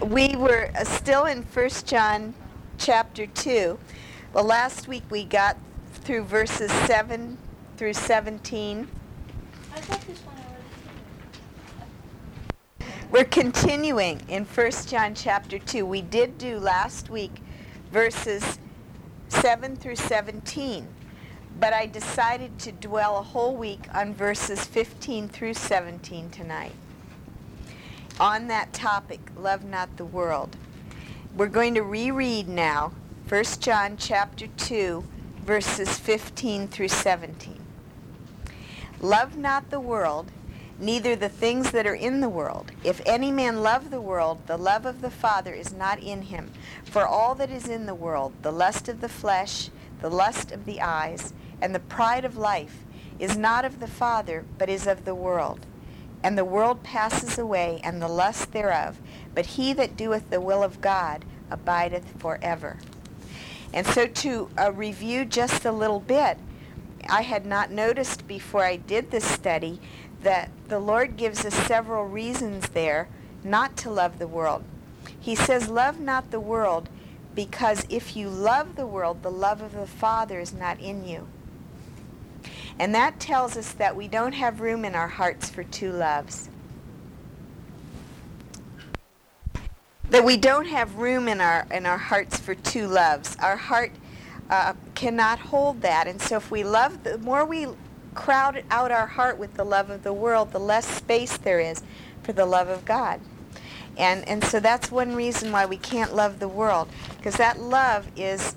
We were still in 1 John chapter 2. Well, last week we got through verses 7 through 17. I thought this one already. We're continuing in 1 John chapter 2. We did do last week verses 7 through 17, but I decided to dwell a whole week on verses 15 through 17 tonight. On that topic, love not the world. We're going to reread now 1 John chapter 2, verses 15 through 17. Love not the world, neither the things that are in the world. If any man love the world, the love of the Father is not in him. For all that is in the world, the lust of the flesh, the lust of the eyes, and the pride of life, is not of the Father, but is of the world. And the world passes away, and the lust thereof, but he that doeth the will of God abideth forever. And so to review just a little bit, I had not noticed before I did this study that the Lord gives us several reasons there not to love the world. He says, love not the world, because if you love the world, the love of the Father is not in you. And that tells us that we don't have room in our hearts for two loves. That we don't have room in our hearts for two loves. Our heart cannot hold that. And so if we love, the more we crowd out our heart with the love of the world, the less space there is for the love of God. And so that's one reason why we can't love the world, because that love is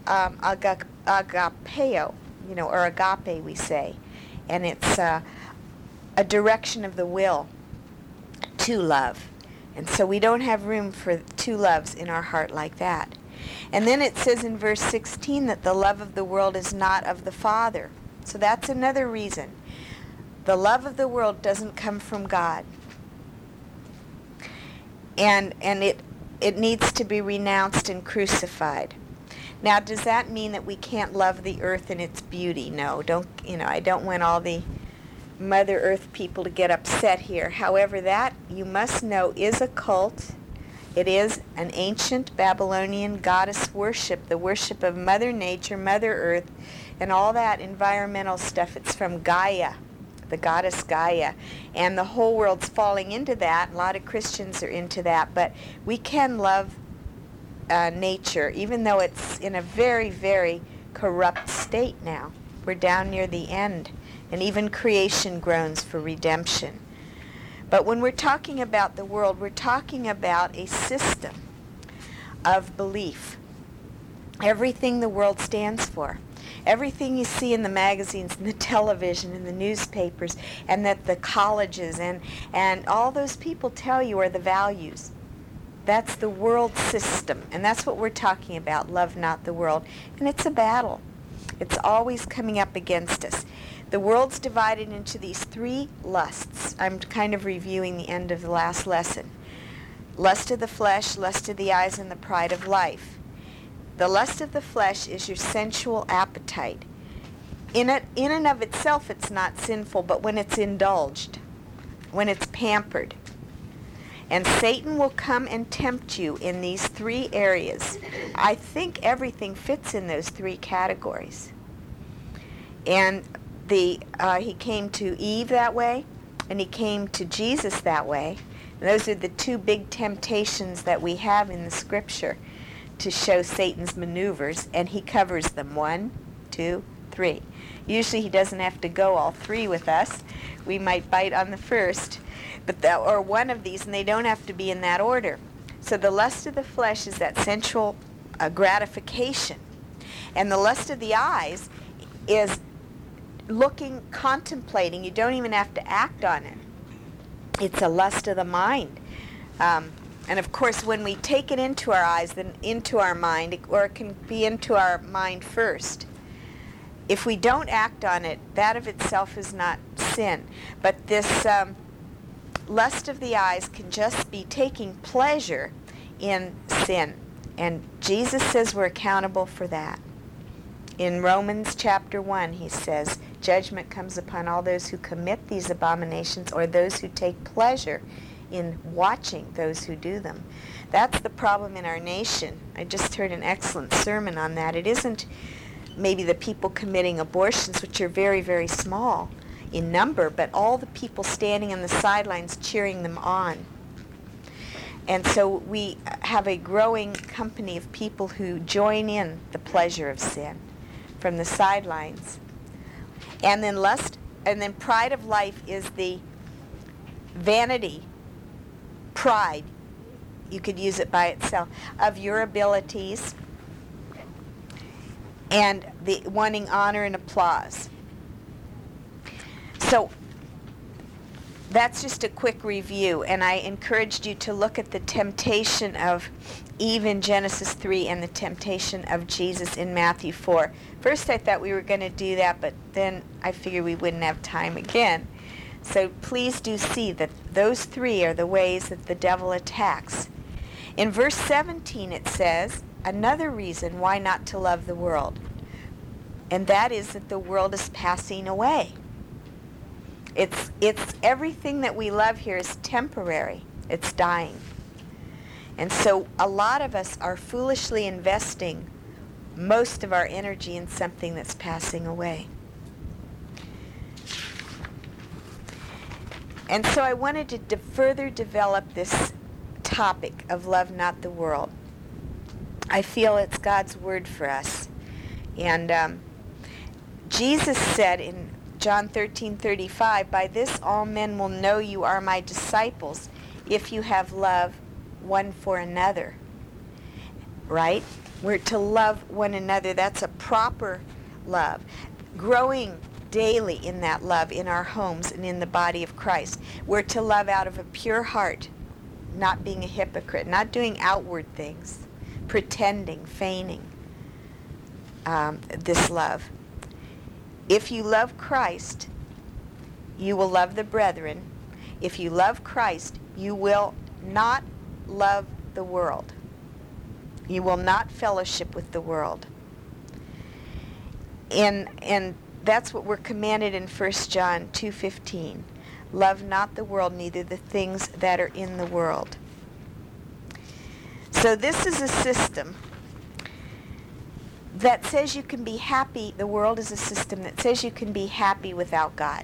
agapeo, or agape we say. And it's a direction of the will to love. And so we don't have room for two loves in our heart like that. And then it says in verse 16 that the love of the world is not of the Father. So that's another reason. The love of the world doesn't come from God. And it needs to be renounced and crucified. Now, does that mean that we can't love the earth and its beauty? No, I don't want all the Mother Earth people to get upset here. However, that, you must know, is a cult. It is an ancient Babylonian goddess worship, the worship of Mother Nature, Mother Earth, and all that environmental stuff. It's from Gaia, the goddess Gaia. And the whole world's falling into that. A lot of Christians are into that. But we can love nature, even though it's in a very, very corrupt state now. We're down near the end, and even creation groans for redemption. But when we're talking about the world, we're talking about a system of belief. Everything the world stands for. Everything you see in the magazines and the television and the newspapers, and that the colleges and all those people tell you are the values. That's the world system, and that's what we're talking about, love not the world. And it's a battle. It's always coming up against us. The world's divided into these three lusts. I'm kind of reviewing the end of the last lesson. Lust of the flesh, lust of the eyes, and the pride of life. The lust of the flesh is your sensual appetite. In and of itself, it's not sinful, but when it's indulged, when it's pampered. And Satan will come and tempt you in these three areas. I think everything fits in those three categories. And he came to Eve that way, and he came to Jesus that way. And those are the two big temptations that we have in the Scripture to show Satan's maneuvers, and he covers them. 1, 2, 3. Usually he doesn't have to go all three with us. We might bite on the first, or one of these, and they don't have to be in that order. So the lust of the flesh is that sensual gratification. And the lust of the eyes is looking, contemplating. You don't even have to act on it. It's a lust of the mind. And of course, when we take it into our eyes, then into our mind, or it can be into our mind first. If we don't act on it, that of itself is not sin. But this lust of the eyes can just be taking pleasure in sin. And Jesus says we're accountable for that. In Romans chapter 1, he says, judgment comes upon all those who commit these abominations, or those who take pleasure in watching those who do them. That's the problem in our nation. I just heard an excellent sermon on that. It isn't maybe the people committing abortions, which are very, very small in number, but all the people standing on the sidelines cheering them on. And so we have a growing company of people who join in the pleasure of sin from the sidelines. And then pride of life is the vanity, pride, you could use it by itself, of your abilities and the wanting honor and applause. So that's just a quick review, and I encouraged you to look at the temptation of Eve in Genesis 3 and the temptation of Jesus in Matthew 4. First I thought we were going to do that, but then I figured we wouldn't have time again. So please do see that those three are the ways that the devil attacks. In verse 17 it says, another reason why not to love the world, and that is that the world is passing away. It's everything that we love here is temporary. It's dying. And so a lot of us are foolishly investing most of our energy in something that's passing away. And so I wanted to further develop this topic of love not the world. I feel it's God's word for us. And Jesus said in John 13:35, by this all men will know you are my disciples if you have love one for another. Right? We're to love one another. That's a proper love. Growing daily in that love in our homes and in the body of Christ. We're to love out of a pure heart, not being a hypocrite, not doing outward things, pretending, feigning this love. If you love Christ, you will love the brethren. If you love Christ, you will not love the world. You will not fellowship with the world. And that's what we're commanded in 1 John 2:15. Love not the world, neither the things that are in the world. So this is a system that says you can be happy. The world is a system that says you can be happy without God.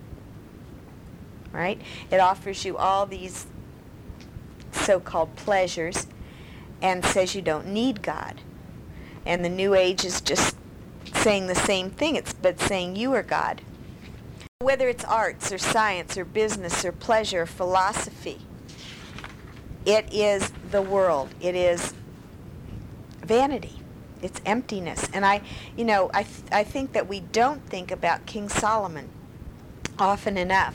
Right? It offers you all these so-called pleasures and says you don't need God. And the New Age is just saying the same thing, but saying you are God. Whether it's arts or science or business or pleasure or philosophy, it is the world. It is vanity. It's emptiness. And I think that we don't think about King Solomon often enough.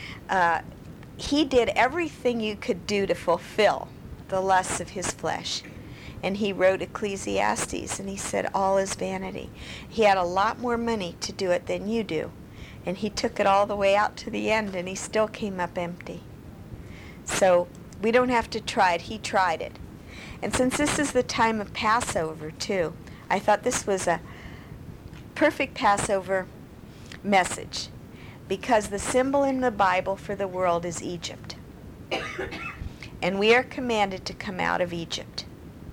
He did everything you could do to fulfill the lusts of his flesh. And he wrote Ecclesiastes, and he said, all is vanity. He had a lot more money to do it than you do. And he took it all the way out to the end, and he still came up empty. So we don't have to try it. He tried it. And since this is the time of Passover, too, I thought this was a perfect Passover message, because the symbol in the Bible for the world is Egypt. And we are commanded to come out of Egypt.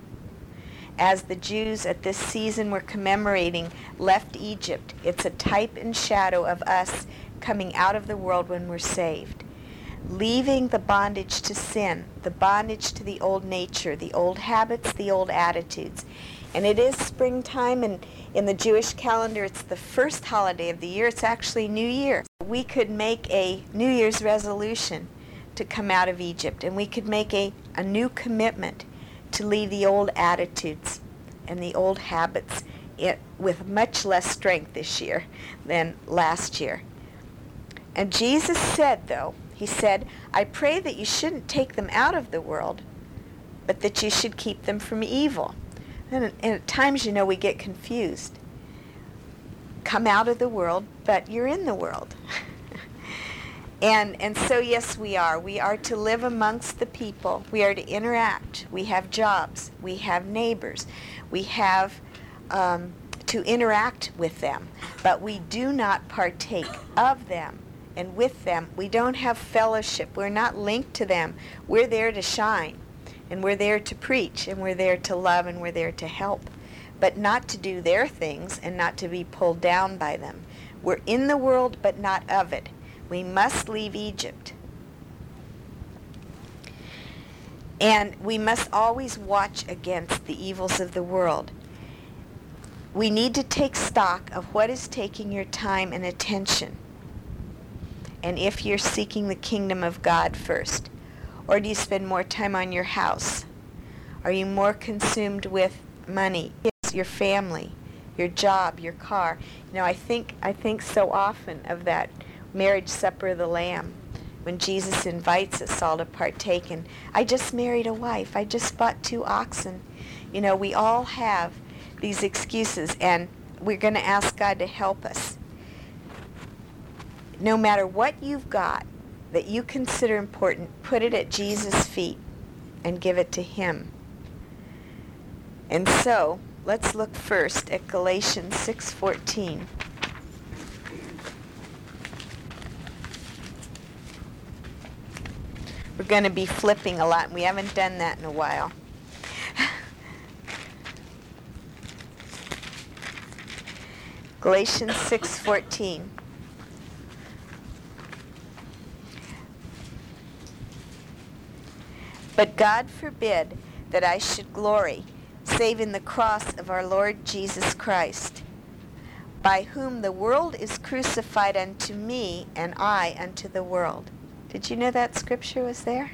As the Jews at this season were commemorating left Egypt, it's a type and shadow of us coming out of the world when we're saved. Leaving the bondage to sin, the bondage to the old nature, the old habits, the old attitudes. And it is springtime, and in the Jewish calendar, it's the first holiday of the year. It's actually New Year. We could make a New Year's resolution to come out of Egypt, and we could make a new commitment to leave the old attitudes and the old habits with much less strength this year than last year. And Jesus said, though, he said, I pray that you shouldn't take them out of the world, but that you should keep them from evil. And at times, we get confused. Come out of the world, but you're in the world. And so, yes, we are. We are to live amongst the people. We are to interact. We have jobs. We have neighbors. We have to interact with them. But we do not partake of them and with them. We don't have fellowship. We're not linked to them. We're there to shine, and we're there to preach, and we're there to love, and we're there to help, but not to do their things and not to be pulled down by them. We're in the world, but not of it. We must leave Egypt. And we must always watch against the evils of the world. We need to take stock of what is taking your time and attention. And if you're seeking the kingdom of God first. Or do you spend more time on your house? Are you more consumed with money, your family, your job, your car? You know, I think so often of that marriage supper of the Lamb, when Jesus invites us all to partake. And I just married a wife. I just bought 2 oxen. You know, we all have these excuses, and we're going to ask God to help us. No matter what you've got that you consider important, put it at Jesus' feet and give it to him. And so, let's look first at Galatians 6:14. We're going to be flipping a lot, and we haven't done that in a while. Galatians 6:14. But God forbid that I should glory, save in the cross of our Lord Jesus Christ, by whom the world is crucified unto me, and I unto the world. Did you know that scripture was there?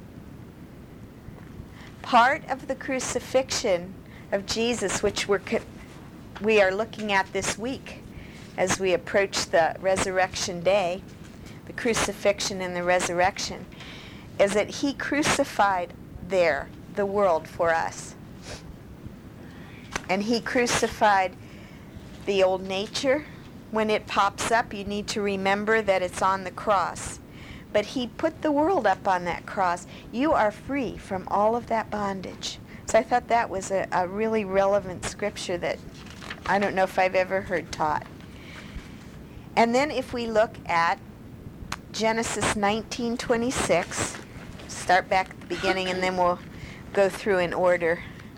Part of the crucifixion of Jesus, which we are looking at this week as we approach the resurrection day, the crucifixion and the resurrection, is that he crucified there the world for us. And he crucified the old nature. When it pops up, you need to remember that it's on the cross. But he put the world up on that cross. You are free from all of that bondage. So I thought that was a really relevant scripture that I don't know if I've ever heard taught. And then if we look at Genesis 19:26, start back at the beginning and then we'll go through in order.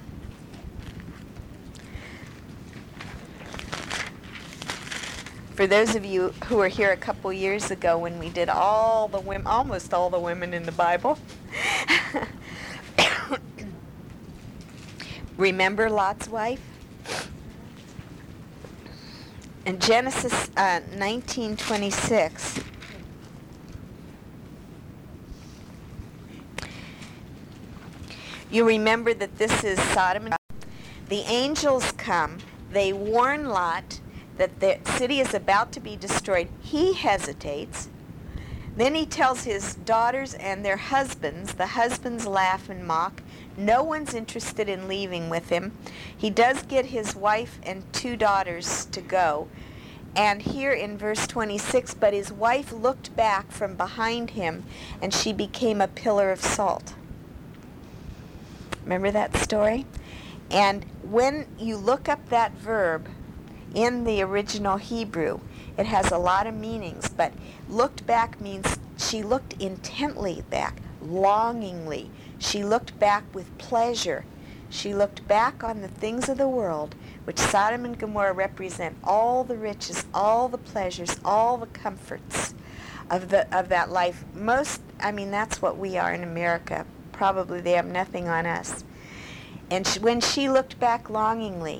For those of you who were here a couple years ago when we did almost all the women in the Bible, remember Lot's wife? In Genesis 19:26, you remember that this is Sodom and Gomorrah. The angels come, they warn Lot that the city is about to be destroyed. He hesitates. Then he tells his daughters and their husbands. The husbands laugh and mock. No one's interested in leaving with him. He does get his wife and 2 daughters to go. And here in verse 26, but his wife looked back from behind him, and she became a pillar of salt. Remember that story? And when you look up that verb in the original Hebrew, it has a lot of meanings, but looked back means she looked intently back, longingly. She looked back with pleasure. She looked back on the things of the world, which Sodom and Gomorrah represent, all the riches, all the pleasures, all the comforts of that life. That's what we are in America. Probably they have nothing on us. And when she looked back longingly,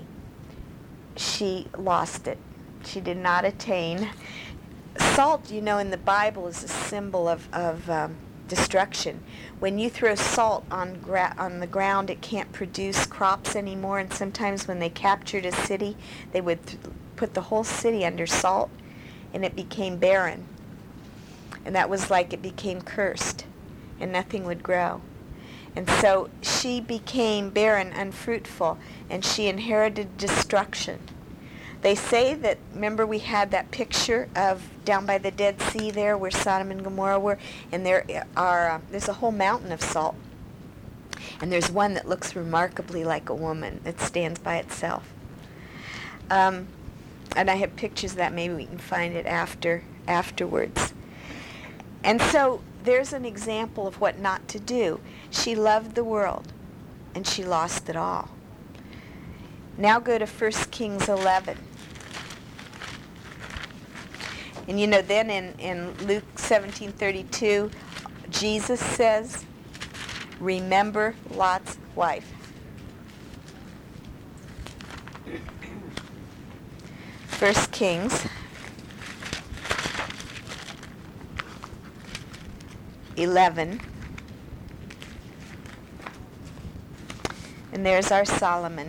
she lost it. She did not attain. Salt, in the Bible is a symbol of destruction. When you throw salt on the ground, it can't produce crops anymore. And sometimes when they captured a city, they would put the whole city under salt, and it became barren. And that was like it became cursed, and nothing would grow. And so she became barren, unfruitful, and she inherited destruction. They say that, remember we had that picture of down by the Dead Sea there where Sodom and Gomorrah were, and there's a whole mountain of salt. And there's one that looks remarkably like a woman that stands by itself. And I have pictures of that. Maybe we can find it afterwards. And so there's an example of what not to do. She loved the world, and she lost it all. Now go to 1 Kings 11. And you know, then in Luke 17:32, Jesus says, remember Lot's wife. First Kings 11. And there's our Solomon.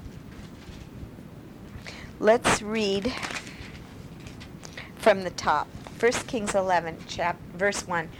Let's read from the top. 1 Kings 11, verse 1.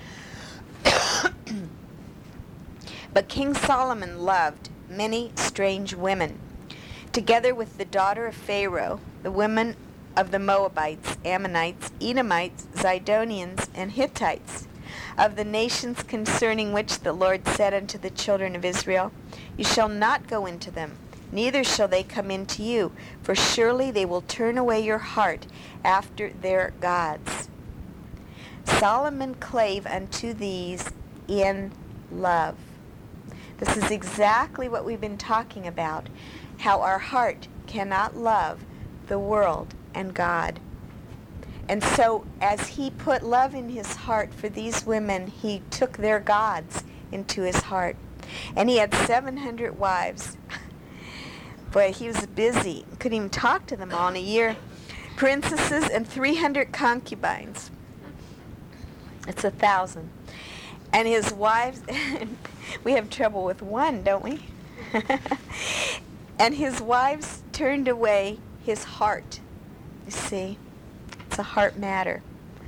But King Solomon loved many strange women, together with the daughter of Pharaoh, the women of the Moabites, Ammonites, Edomites, Zidonians, and Hittites, of the nations concerning which the Lord said unto the children of Israel, you shall not go into them, neither shall they come into you, for surely they will turn away your heart after their gods. Solomon clave unto these in love. This is exactly what we've been talking about, how our heart cannot love the world and God. And so as he put love in his heart for these women, he took their gods into his heart. And he had 700 wives. Boy, he was busy. Couldn't even talk to them all in a year. Princesses and 300 concubines. It's 1,000. And his wives, we have trouble with one, don't we? And his wives turned away his heart. You see, it's a heart matter.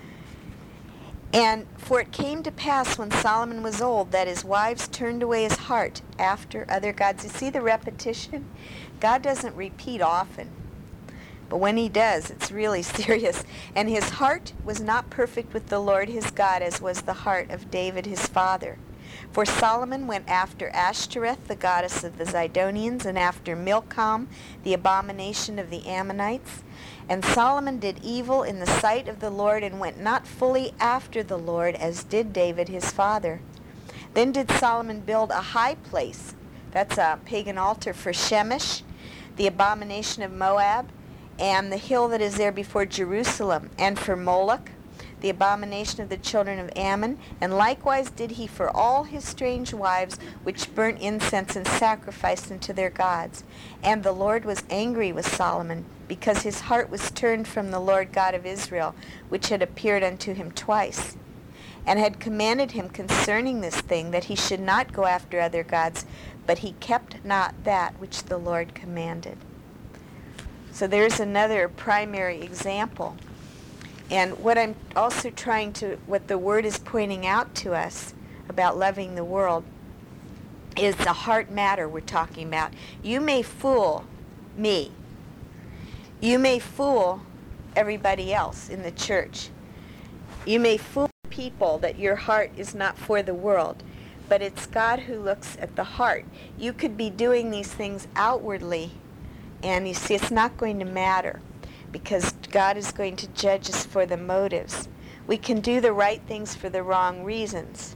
And for it came to pass when Solomon was old that his wives turned away his heart after other gods. You see the repetition? God doesn't repeat often. But when he does, it's really serious. And his heart was not perfect with the Lord his God, as was the heart of David his father. For Solomon went after Ashtoreth, the goddess of the Zidonians, and after Milcom, the abomination of the Ammonites. And Solomon did evil in the sight of the Lord, and went not fully after the Lord, as did David his father. Then did Solomon build a high place, that's a pagan altar, for Shemesh, the abomination of Moab, and the hill that is there before Jerusalem, and for Moloch, the abomination of the children of Ammon. And likewise did he for all his strange wives, which burnt incense and sacrificed unto their gods. And the Lord was angry with Solomon, because his heart was turned from the Lord God of Israel, which had appeared unto him twice, and had commanded him concerning this thing, that he should not go after other gods, but he kept not that which the Lord commanded. So there's another primary example. And what I'm also what the Word is pointing out to us about loving the world is the heart matter we're talking about. You may fool me. You may fool everybody else in the church. You may fool people that your heart is not for the world, but it's God who looks at the heart. You could be doing these things outwardly, and you see, it's not going to matter, because God is going to judge us for the motives. We can do the right things for the wrong reasons.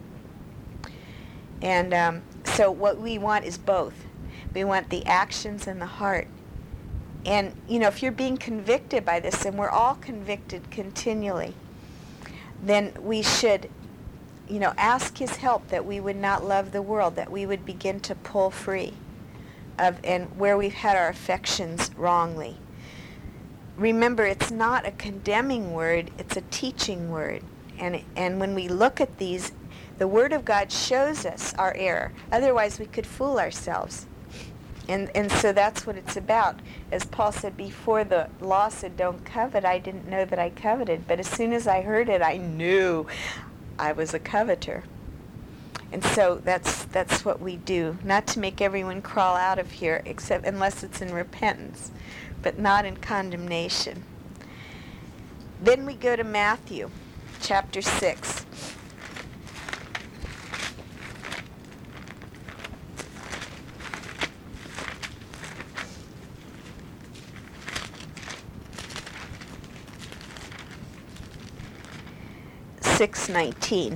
And so what we want is both. We want the actions and the heart. And, you know, if you're being convicted by this, and we're all convicted continually, then we should, you know, ask his help that we would not love the world, that we would begin to pull free of and where we've had our affections wrongly. Remember, it's not a condemning word, it's a teaching word. And when we look at these, the Word of God shows us our error. Otherwise, we could fool ourselves. And so that's what it's about. As Paul said, before the law said, don't covet, I didn't know that I coveted. But as soon as I heard it, I knew I was a coveter. And so that's what we do. Not to make everyone crawl out of here, except unless it's in repentance, but not in condemnation. Then we go to Matthew chapter 6. 6:19.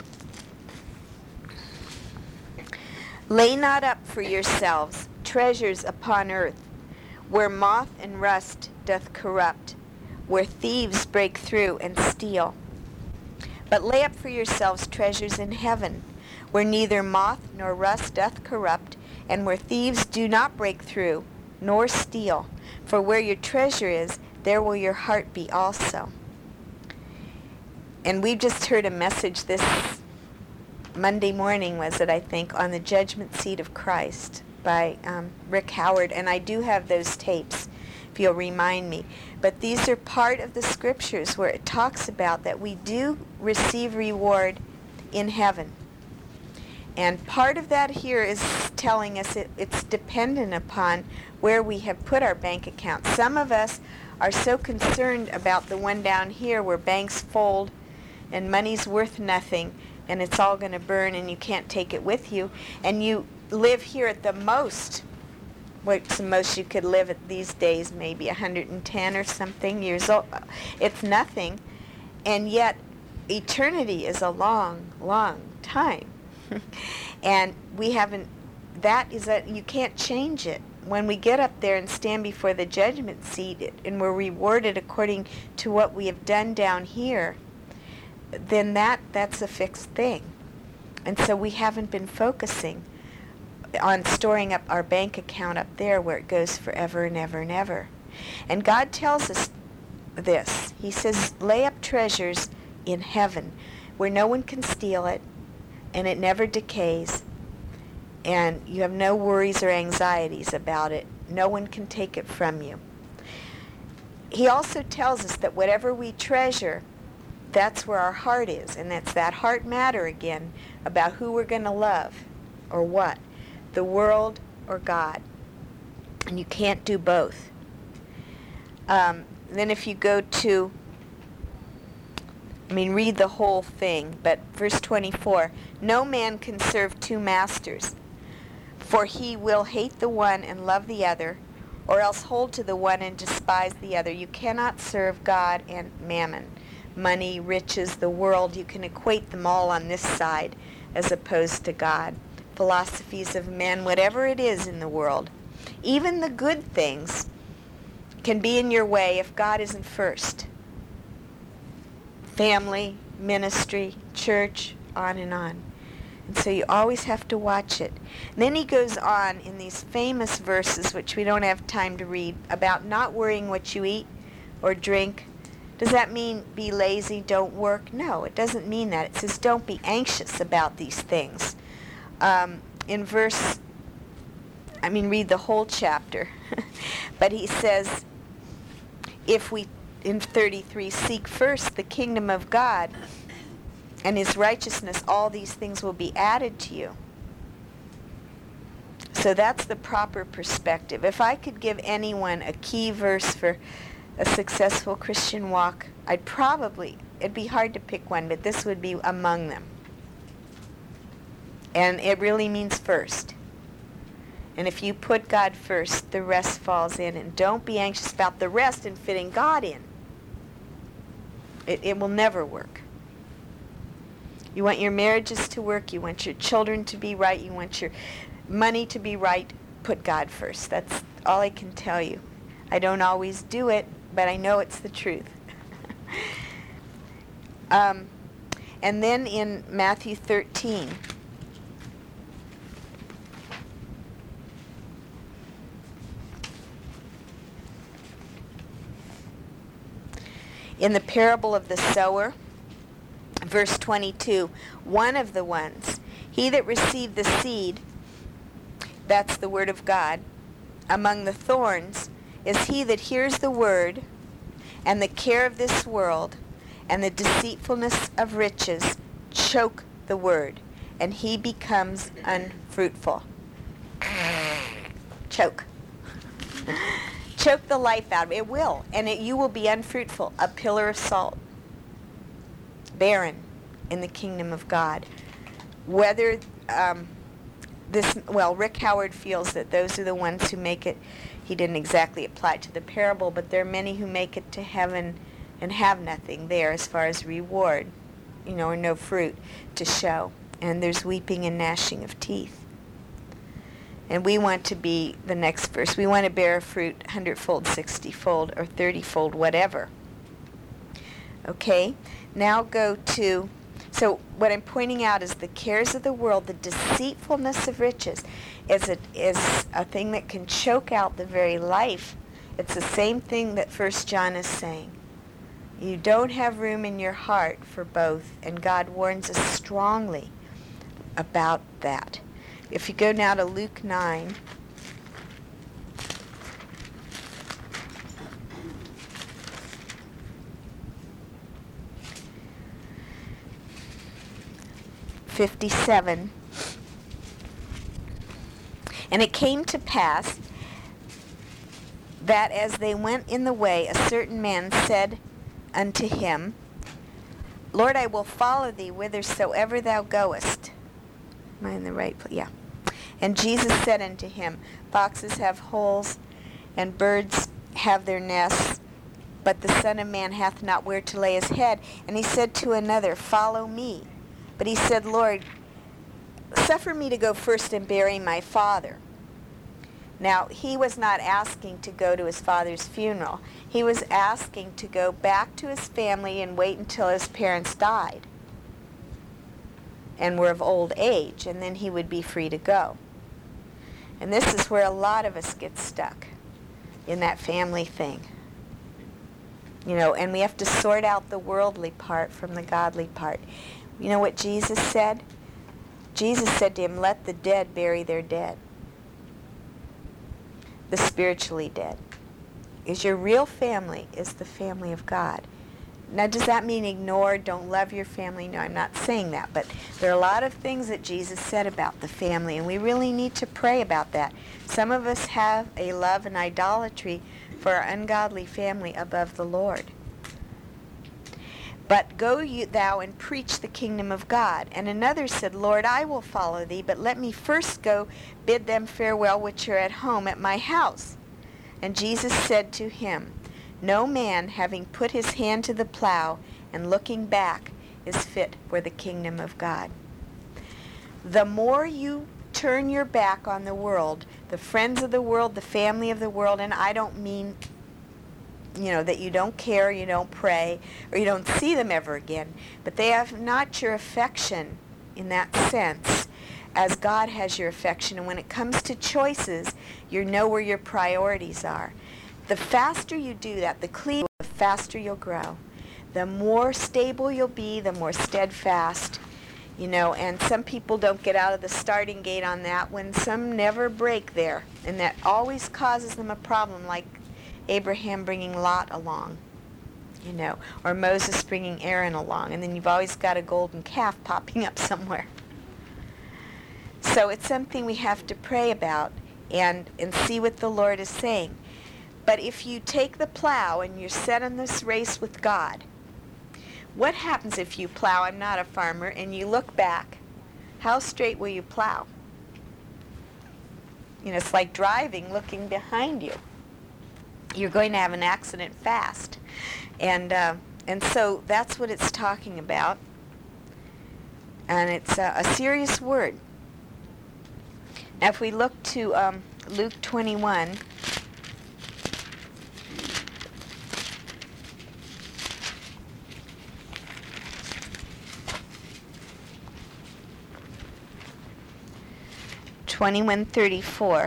Lay not up for yourselves treasures upon earth, where moth and rust doth corrupt, where thieves break through and steal. But lay up for yourselves treasures in heaven, where neither moth nor rust doth corrupt, and where thieves do not break through nor steal. For where your treasure is, there will your heart be also. And we've just heard a message this Monday morning, was it, I think, on the Judgment Seat of Christ by Rick Howard. And I do have those tapes, if you'll remind me. But these are part of the scriptures where it talks about that we do receive reward in heaven. And part of that here is telling us it's dependent upon where we have put our bank account. Some of us are so concerned about the one down here where banks fold and money's worth nothing and it's all going to burn and you can't take it with you. And you live here at the most, what's the most you could live at these days, maybe 110 or something years old. It's nothing. And yet eternity is a long, long time. And we haven't, that is that you can't change it. When we get up there and stand before the judgment seat and we're rewarded according to what we have done down here, then that's a fixed thing. And so we haven't been focusing on storing up our bank account up there where it goes forever and ever and ever. And God tells us this. He says, lay up treasures in heaven where no one can steal it, and it never decays, and you have no worries or anxieties about it. No one can take it from you. He also tells us that whatever we treasure, that's where our heart is, and it's that heart matter again about who we're going to love or what, the world or God. And you can't do both. Then if you go to, read the whole thing, but verse 24, no man can serve two masters, for he will hate the one and love the other, or else hold to the one and despise the other. You cannot serve God and mammon, money, riches, the world. You can equate them all on this side as opposed to God. Philosophies of men, whatever it is in the world, even the good things can be in your way if God isn't first. Family, ministry, church, on and on. And so you always have to watch it. And then he goes on in these famous verses, which we don't have time to read, about not worrying what you eat or drink. Does that mean be lazy, don't work? No, it doesn't mean that. It says don't be anxious about these things. In verse, read the whole chapter. But he says, if we, in 33, seek first the kingdom of God and his righteousness, all these things will be added to you. So that's the proper perspective. If I could give anyone a key verse for a successful Christian walk, it'd be hard to pick one, but this would be among them. And it really means first. And if you put God first, the rest falls in. And don't be anxious about the rest and fitting God in. It will never work. You want your marriages to work. You want your children to be right. You want your money to be right. Put God first. That's all I can tell you. I don't always do it, but I know it's the truth. And then in Matthew 13, in the parable of the sower, verse 22, one of the ones, he that received the seed, that's the word of God, among the thorns, is he that hears the word, and the care of this world, and the deceitfulness of riches choke the word, and he becomes unfruitful. Choke. Choke the life out of it. It will, and you will be unfruitful, a pillar of salt, barren in the kingdom of God. Whether Rick Howard feels that those are the ones who make it. He didn't exactly apply it to the parable, but there are many who make it to heaven and have nothing there as far as reward. or no fruit to show. And there's weeping and gnashing of teeth. And we want to be, the next verse, we want to bear fruit 100-fold, 60-fold, or 30-fold, whatever. Okay, now go to, so what I'm pointing out is the cares of the world, the deceitfulness of riches, is a thing that can choke out the very life. It's the same thing that 1 John is saying. You don't have room in your heart for both, and God warns us strongly about that. If you go now to Luke 9, (57), and it came to pass that as they went in the way, a certain man said unto him, Lord, I will follow thee whithersoever thou goest. Am I in the right place? Yeah. And Jesus said unto him, Foxes have holes, and birds have their nests, but the Son of Man hath not where to lay his head. And he said to another, Follow me. But he said, Lord, suffer me to go first and bury my father. Now, he was not asking to go to his father's funeral. He was asking to go back to his family and wait until his parents died and were of old age, and then he would be free to go. And this is where a lot of us get stuck, in that family thing. And we have to sort out the worldly part from the godly part. You know what Jesus said? Jesus said to him, let the dead bury their dead. The spiritually dead. Is your real family is the family of God. Now, does that mean ignore, don't love your family? No, I'm not saying that. But there are a lot of things that Jesus said about the family, and we really need to pray about that. Some of us have a love and idolatry for our ungodly family above the Lord. But go thou and preach the kingdom of God. And another said, Lord, I will follow thee, but let me first go bid them farewell which are at home at my house. And Jesus said to him, no man, having put his hand to the plow and looking back, is fit for the kingdom of God. The more you turn your back on the world, the friends of the world, the family of the world, and I don't mean that you don't care, you don't pray, or you don't see them ever again, but they have not your affection in that sense as God has your affection. And when it comes to choices, you know where your priorities are. The faster you do that, the faster you'll grow. The more stable you'll be, the more steadfast, and some people don't get out of the starting gate on that when some never break there. And that always causes them a problem, like Abraham bringing Lot along, or Moses bringing Aaron along, and then you've always got a golden calf popping up somewhere. So it's something we have to pray about and see what the Lord is saying. But if you take the plow and you're set on this race with God, what happens if you plow? I'm not a farmer, and you look back. How straight will you plow? It's like driving, looking behind you. You're going to have an accident fast. And so that's what it's talking about. And it's a serious word. Now if we look to Luke 21, (21:34).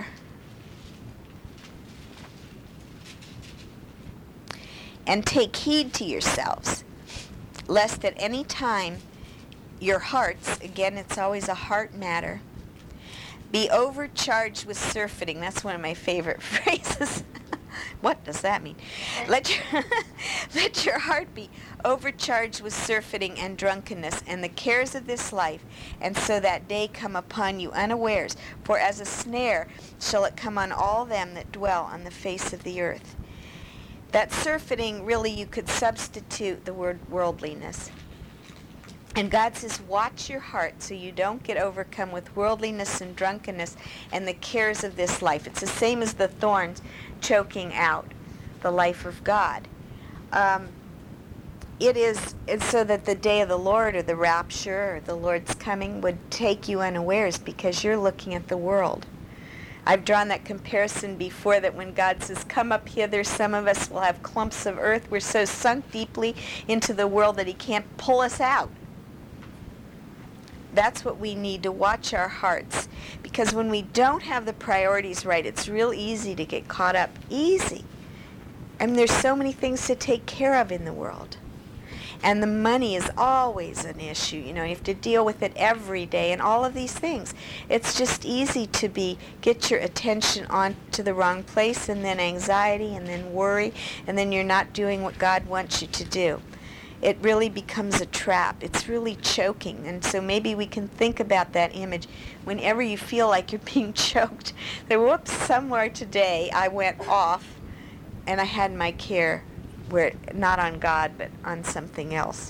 And take heed to yourselves, lest at any time your hearts, again it's always a heart matter, be overcharged with surfeiting. That's one of my favorite phrases. What does that mean? Let your heart be overcharged with surfeiting and drunkenness and the cares of this life, and so that day come upon you unawares. For as a snare shall it come on all them that dwell on the face of the earth. That surfeiting, really you could substitute the word worldliness. And God says, watch your heart so you don't get overcome with worldliness and drunkenness and the cares of this life. It's the same as the thorns choking out the life of God. it is, it's so that the day of the Lord or the rapture or the Lord's coming would take you unawares because you're looking at the world. I've drawn that comparison before, that when God says, come up hither, some of us will have clumps of earth. We're so sunk deeply into the world that he can't pull us out. That's what we need, to watch our hearts. Because when we don't have the priorities right, it's real easy to get caught up. Easy. I mean, there's so many things to take care of in the world. And the money is always an issue. You know, you have to deal with it every day and all of these things. It's just easy to get your attention on to the wrong place, and then anxiety, and then worry, and then you're not doing what God wants you to do. It really becomes a trap. It's really choking. And so maybe we can think about that image whenever you feel like you're being choked. That, whoops, somewhere today I went off and I had my care where, not on God, but on something else.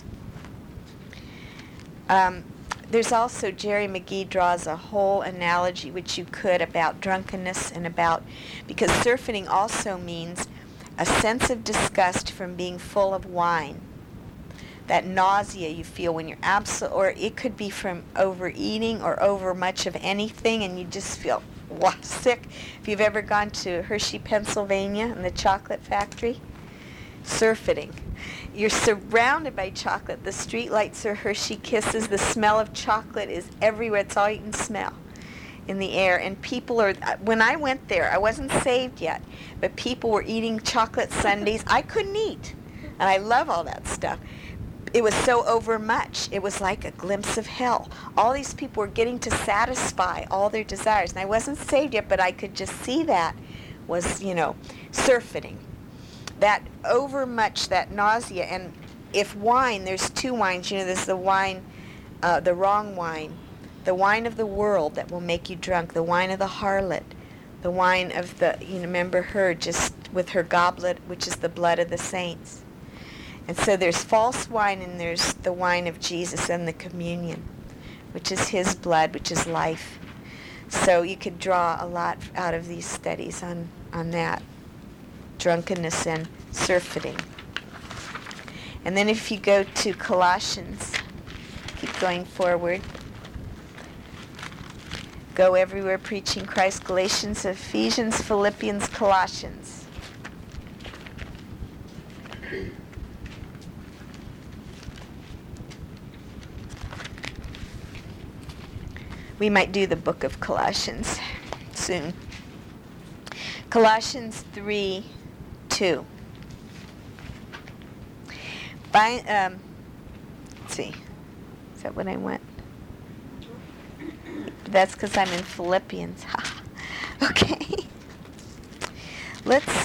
There's also, Jerry McGee draws a whole analogy, which you could, about drunkenness and about, because surfeiting also means a sense of disgust from being full of wine. That nausea you feel when you're or it could be from overeating or over much of anything, and you just feel sick. If you've ever gone to Hershey, Pennsylvania, and the chocolate factory, surfeiting. You're surrounded by chocolate. The street lights are Hershey Kisses. The smell of chocolate is everywhere. It's all you can smell in the air. And people are, when I went there, I wasn't saved yet, but people were eating chocolate sundaes. I couldn't eat. And I love all that stuff. It was so overmuch. It was like a glimpse of hell. All these people were getting to satisfy all their desires. And I wasn't saved yet, but I could just see that was, surfeiting. That overmuch, that nausea. And if wine, there's two wines. There's the wine, the wrong wine, the wine of the world that will make you drunk, the wine of the harlot, the wine of the, remember her just with her goblet, which is the blood of the saints. And so there's false wine, and there's the wine of Jesus and the communion, which is his blood, which is life. So you could draw a lot out of these studies on that, drunkenness and surfeiting. And then if you go to Colossians, keep going forward. Go everywhere preaching Christ, Galatians, Ephesians, Philippians, Colossians. We might do the book of Colossians soon. Colossians 3:2. Let's see. Is that what I went? That's because I'm in Philippians. Okay. Let's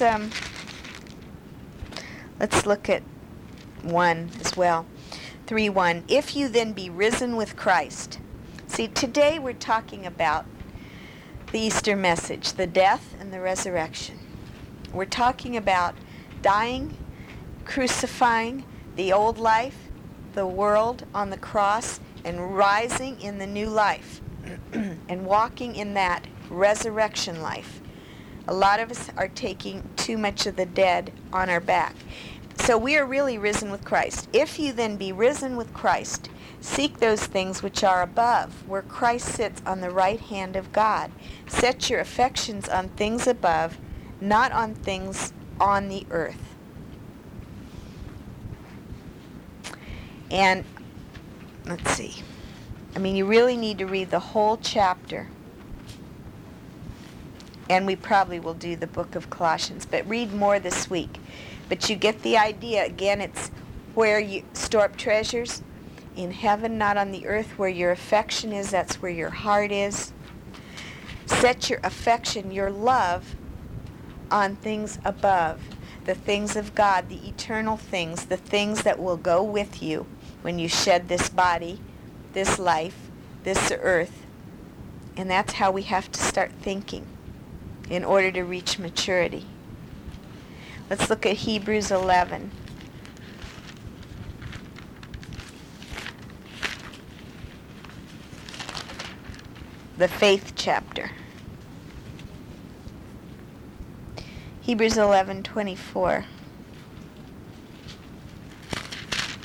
look at 1 as well. 3:1. If you then be risen with Christ. See, today we're talking about the Easter message, the death and the resurrection. We're talking about dying, crucifying the old life, the world on the cross, and rising in the new life and walking in that resurrection life. A lot of us are taking too much of the dead on our back. So we are really risen with Christ. If you then be risen with Christ, seek those things which are above, where Christ sits on the right hand of God. Set your affections on things above, not on things on the earth. And let's see. You really need to read the whole chapter. And we probably will do the book of Colossians, but read more this week. But you get the idea. Again, it's where you store up treasures in heaven, not on the earth. Where your affection is, that's where your heart is. Set your affection, your love, on things above, the things of God, the eternal things, the things that will go with you when you shed this body, this life, this earth. And that's how we have to start thinking in order to reach maturity. Let's look at Hebrews 11. The faith chapter. Hebrews 11:24.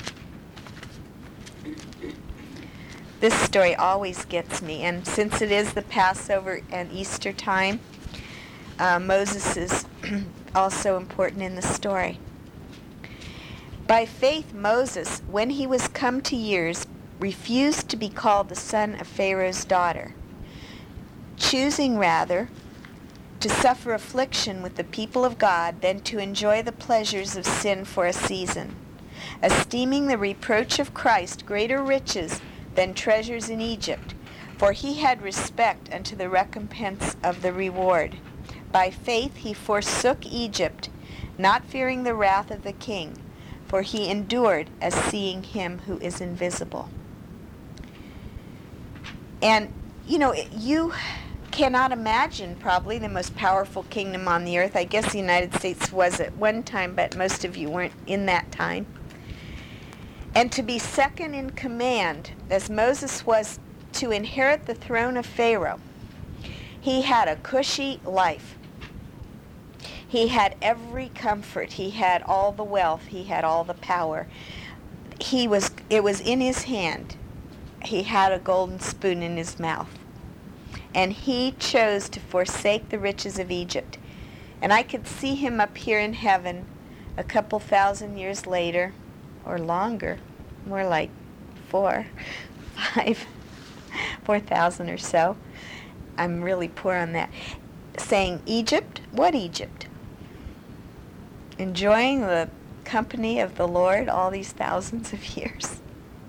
This story always gets me, and since it is the Passover and Easter time, Moses is also important in the story. By faith, Moses, when he was come to years, refused to be called the son of Pharaoh's daughter, choosing rather to suffer affliction with the people of God than to enjoy the pleasures of sin for a season, esteeming the reproach of Christ greater riches than treasures in Egypt, for he had respect unto the recompense of the reward. By faith he forsook Egypt, not fearing the wrath of the king, for he endured as seeing him who is invisible. And, you cannot imagine probably the most powerful kingdom on the earth. I guess the United States was at one time, but most of you weren't in that time. And to be second in command, as Moses was to inherit the throne of Pharaoh, he had a cushy life. He had every comfort. He had all the wealth. He had all the power. It was in his hand. He had a golden spoon in his mouth. And he chose to forsake the riches of Egypt. And I could see him up here in heaven a couple thousand years later, or longer, more like 4,000 or so. I'm really poor on that. Saying, Egypt? What Egypt? Enjoying the company of the Lord all these thousands of years.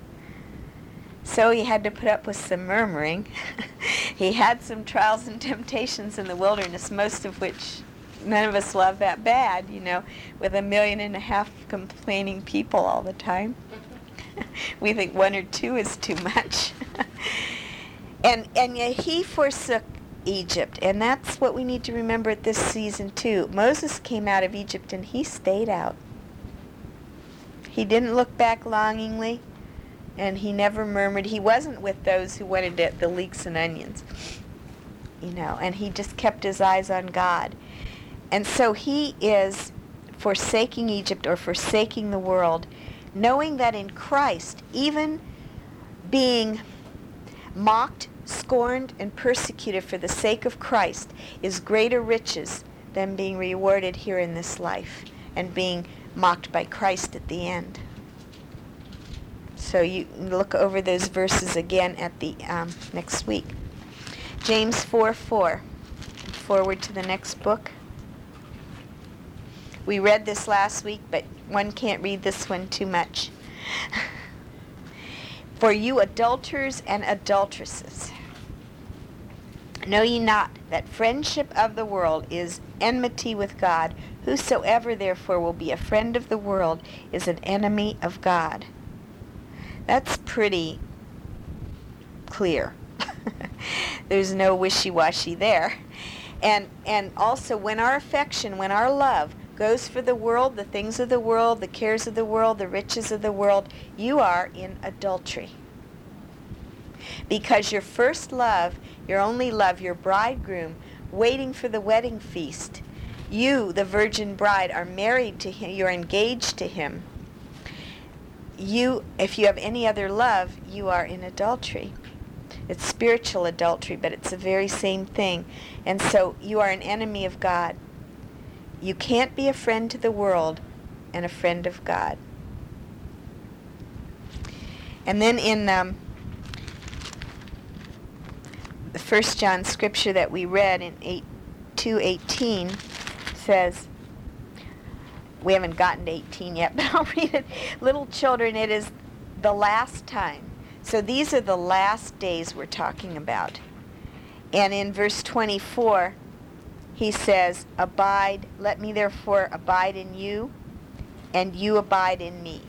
So he had to put up with some murmuring. He had some trials and temptations in the wilderness, most of which none of us love that bad, with 1.5 million complaining people all the time. We think 1 or 2 is too much. And yet he forsook Egypt, and that's what we need to remember at this season too. Moses came out of Egypt and he stayed out. He didn't look back longingly, and he never murmured. He wasn't with those who wanted the leeks and onions, and he just kept his eyes on God. And so he is forsaking Egypt, or forsaking the world, knowing that in Christ, even being mocked, scorned, and persecuted for the sake of Christ is greater riches than being rewarded here in this life and being mocked by Christ at the end. So you look over those verses again at the next week. James 4:4. Forward to the next book. We read this last week, but one can't read this one too much. For you adulterers and adulteresses, know ye not that friendship of the world is enmity with God? Whosoever therefore will be a friend of the world is an enemy of God. That's pretty clear. There's no wishy-washy there. And also, when our affection, when our love goes for the world, the things of the world, the cares of the world, the riches of the world, you are in adultery. Because your first love, your only love, your bridegroom, waiting for the wedding feast, you, the virgin bride, are married to him, you're engaged to him. You, if you have any other love, you are in adultery. It's spiritual adultery, but it's the very same thing. And so you are an enemy of God. You can't be a friend to the world and a friend of God. And then in the 1 John scripture that we read in 2:18 says, we haven't gotten to 18 yet, but I'll read it. Little children, it is the last time. So these are the last days we're talking about. And in verse 24, he says, abide, let me therefore abide in you, and you abide in me.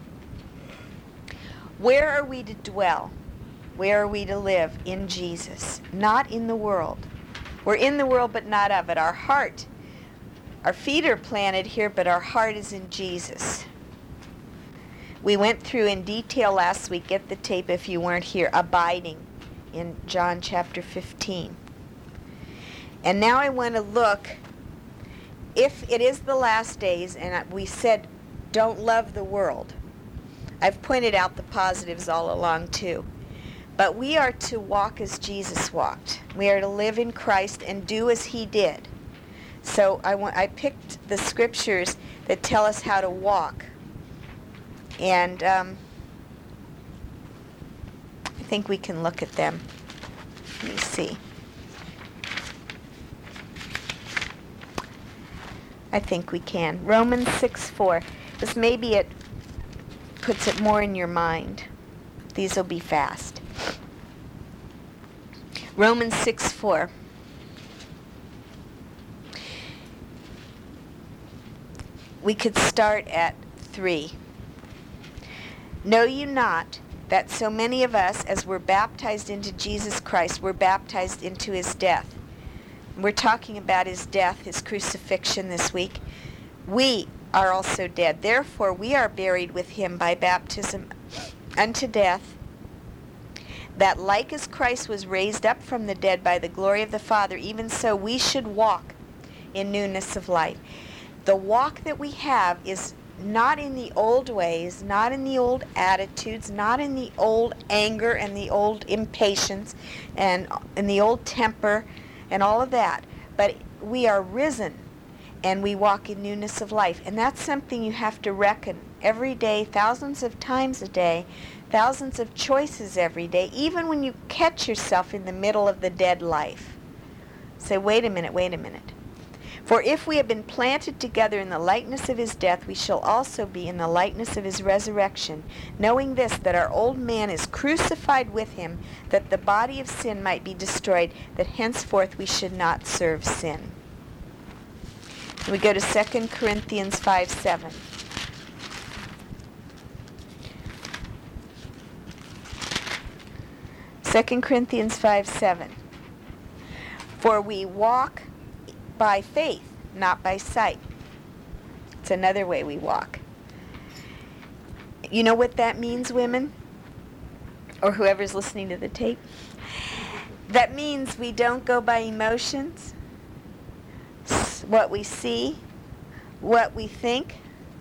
Where are we to dwell? Where are we to live? In Jesus, not in the world. We're in the world, but not of it. Our heart, our feet are planted here, but our heart is in Jesus. We went through in detail last week, get the tape if you weren't here, abiding in John chapter 15. And now I want to look, if it is the last days, and we said don't love the world. I've pointed out the positives all along too. But we are to walk as Jesus walked. We are to live in Christ and do as he did. So I picked the scriptures that tell us how to walk. And I think we can look at them. Let me see. I think we can. Romans 6:4. This maybe it puts it more in your mind. These will be fast. Romans 6:4. We could start at 3. Know you not that so many of us, as were baptized into Jesus Christ, were baptized into his death? We're talking about his death, his crucifixion this week. We are also dead. Therefore, we are buried with him by baptism unto death, that like as Christ was raised up from the dead by the glory of the Father, even so we should walk in newness of life. The walk that we have is not in the old ways, not in the old attitudes, not in the old anger and the old impatience and in the old temper and all of that. But we are risen and we walk in newness of life. And that's something you have to reckon every day, thousands of times a day, thousands of choices every day, even when you catch yourself in the middle of the dead life. Say, wait a minute. For if we have been planted together in the likeness of his death, we shall also be in the likeness of his resurrection, knowing this, that our old man is crucified with him, that the body of sin might be destroyed, that henceforth we should not serve sin. We go to 2 Corinthians 5:7. Second Corinthians 5:7. For we walk by faith, not by sight. It's another way we walk. You know what that means, women? Or whoever's listening to the tape? That means we don't go by emotions, what we see, what we think.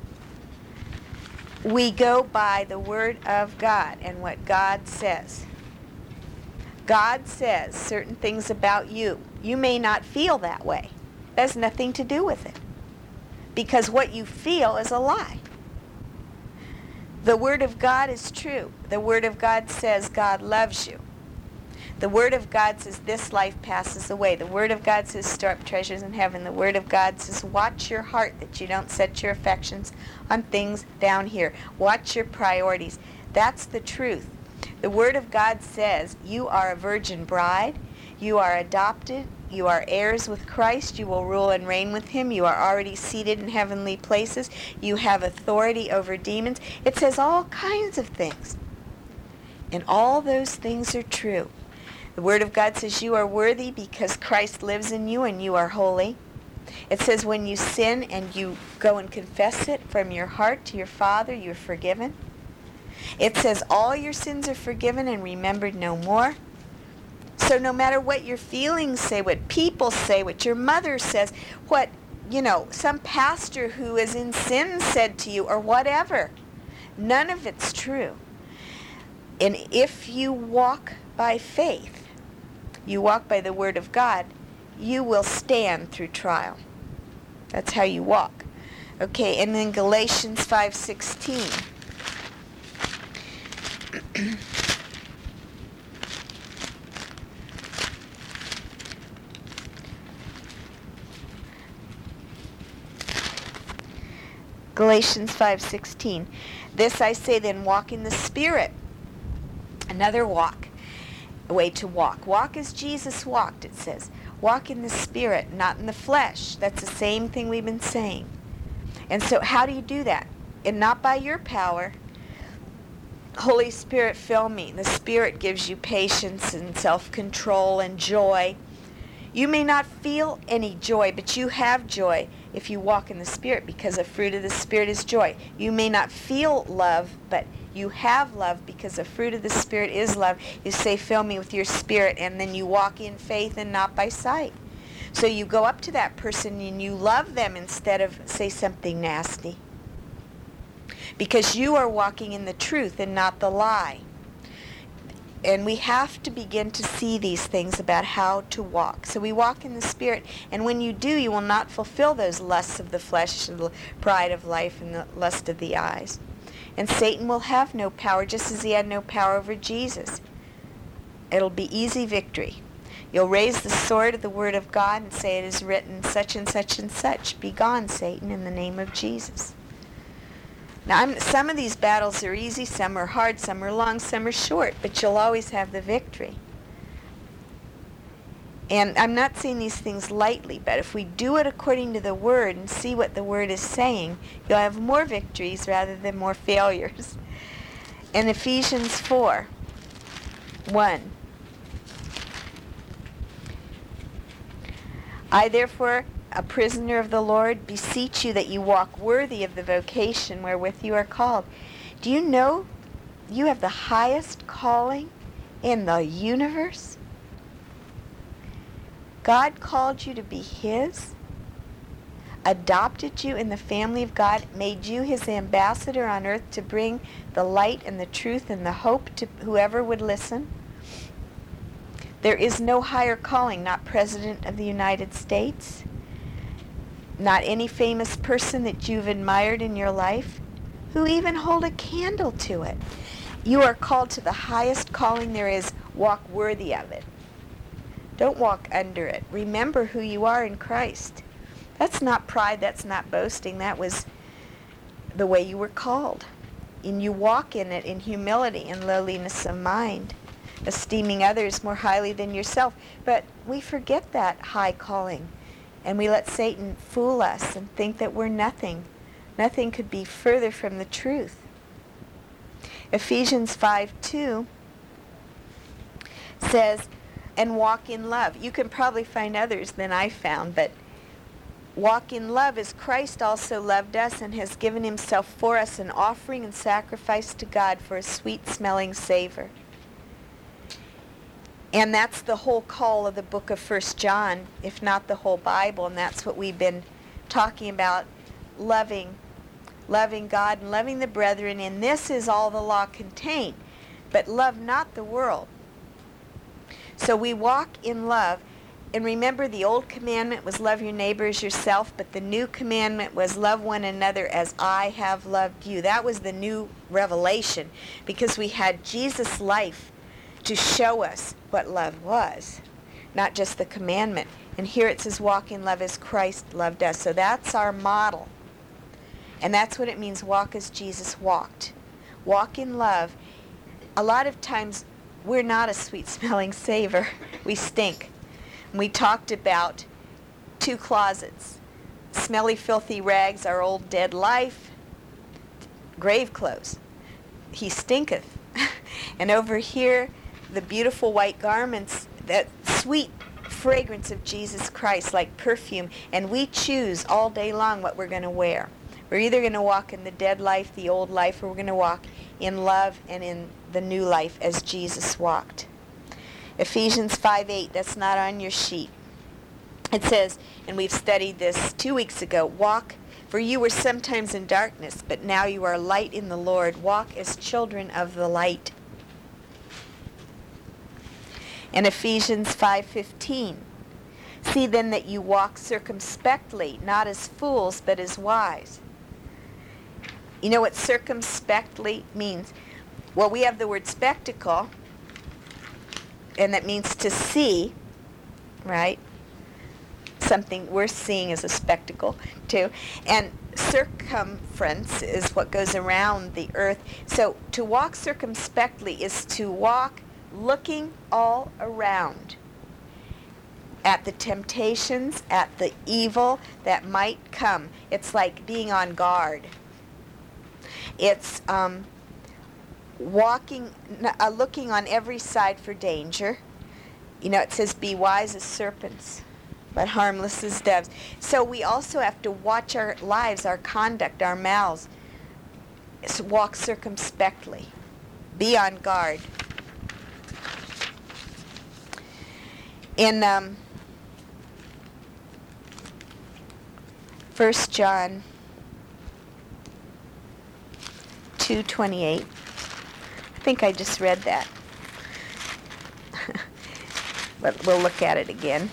We go by the Word of God and what God says. God says certain things about you. You may not feel that way. That has nothing to do with it. Because what you feel is a lie. The Word of God is true. The Word of God says God loves you. The Word of God says this life passes away. The Word of God says store up treasures in heaven. The Word of God says watch your heart that you don't set your affections on things down here. Watch your priorities. That's the truth. The Word of God says you are a virgin bride. You are adopted. You are heirs with Christ. You will rule and reign with him. You are already seated in heavenly places. You have authority over demons. It says all kinds of things. And all those things are true. The Word of God says you are worthy because Christ lives in you and you are holy. It says when you sin and you go and confess it from your heart to your Father, you're forgiven. It says all your sins are forgiven and remembered no more. So no matter what your feelings say, what people say, what your mother says, what, some pastor who is in sin said to you or whatever, none of it's true. And if you walk by faith, you walk by the Word of God, you will stand through trial. That's how you walk. Okay, and then Galatians 5:16. Galatians 5:16. This I say then, walk in the Spirit. Another walk. A way to walk. Walk as Jesus walked, it says. Walk in the Spirit, not in the flesh. That's the same thing we've been saying. And so how do you do that? And not by your power. Holy Spirit, fill me. The Spirit gives you patience and self-control and joy. You may not feel any joy, but you have joy if you walk in the Spirit, because the fruit of the Spirit is joy. You may not feel love, but you have love because the fruit of the Spirit is love. You say, fill me with your Spirit, and then you walk in faith and not by sight. So you go up to that person and you love them instead of say something nasty. Because you are walking in the truth and not the lie. And we have to begin to see these things about how to walk. So we walk in the Spirit, and when you do, you will not fulfill those lusts of the flesh, the pride of life, and the lust of the eyes. And Satan will have no power, just as he had no power over Jesus. It'll be easy victory. You'll raise the sword of the Word of God and say, it is written, such and such and such. Be gone, Satan, in the name of Jesus. Now, some of these battles are easy, some are hard, some are long, some are short, but you'll always have the victory. And I'm not saying these things lightly, but if we do it according to the Word and see what the Word is saying, you'll have more victories rather than more failures. In Ephesians 4:1, I therefore, a prisoner of the Lord, beseech you that you walk worthy of the vocation wherewith you are called. Do you know you have the highest calling in the universe? God called you to be His, adopted you in the family of God, made you His ambassador on earth to bring the light and the truth and the hope to whoever would listen. There is no higher calling, not President of the United States, not any famous person that you've admired in your life, who even hold a candle to it. You are called to the highest calling there is. Walk worthy of it. Don't walk under it. Remember who you are in Christ. That's not pride, that's not boasting. That was the way you were called. And you walk in it in humility and lowliness of mind, esteeming others more highly than yourself. But we forget that high calling. And we let Satan fool us and think that we're nothing. Nothing could be further from the truth. Ephesians 5:2 says, and walk in love. You can probably find others than I found, but walk in love as Christ also loved us and has given himself for us an offering and sacrifice to God for a sweet-smelling savor. And that's the whole call of the book of 1 John, if not the whole Bible, and that's what we've been talking about, loving God and loving the brethren, and this is all the law contained. But love not the world. So we walk in love, and remember the old commandment was love your neighbor as yourself, but the new commandment was love one another as I have loved you. That was the new revelation, because we had Jesus' life to show us what love was, not just the commandment. And here it says walk in love as Christ loved us. So that's our model. And that's what it means, walk as Jesus walked. Walk in love. A lot of times we're not a sweet-smelling savor. We stink. And we talked about 2 closets. Smelly, filthy rags, our old dead life. Grave clothes. He stinketh. And over here, the beautiful white garments, that sweet fragrance of Jesus Christ like perfume, and we choose all day long what we're going to wear. We're either going to walk in the dead life, the old life, or we're going to walk in love and in the new life as Jesus walked. Ephesians 5:8, that's not on your sheet. It says, and we've studied this 2 weeks ago, walk, for you were sometimes in darkness, but now you are light in the Lord. Walk as children of the light. In Ephesians 5:15, see then that you walk circumspectly, not as fools, but as wise. You know what circumspectly means? Well, we have the word spectacle, and that means to see, right? Something we're seeing as a spectacle, too. And circumference is what goes around the earth. So to walk circumspectly is to walk looking all around at the temptations, at the evil that might come. It's like being on guard. It's looking on every side for danger. You know, it says, be wise as serpents, but harmless as doves. So we also have to watch our lives, our conduct, our mouths. Walk circumspectly. Be on guard. In 1 John 2:28, I think I just read that. But we'll look at it again.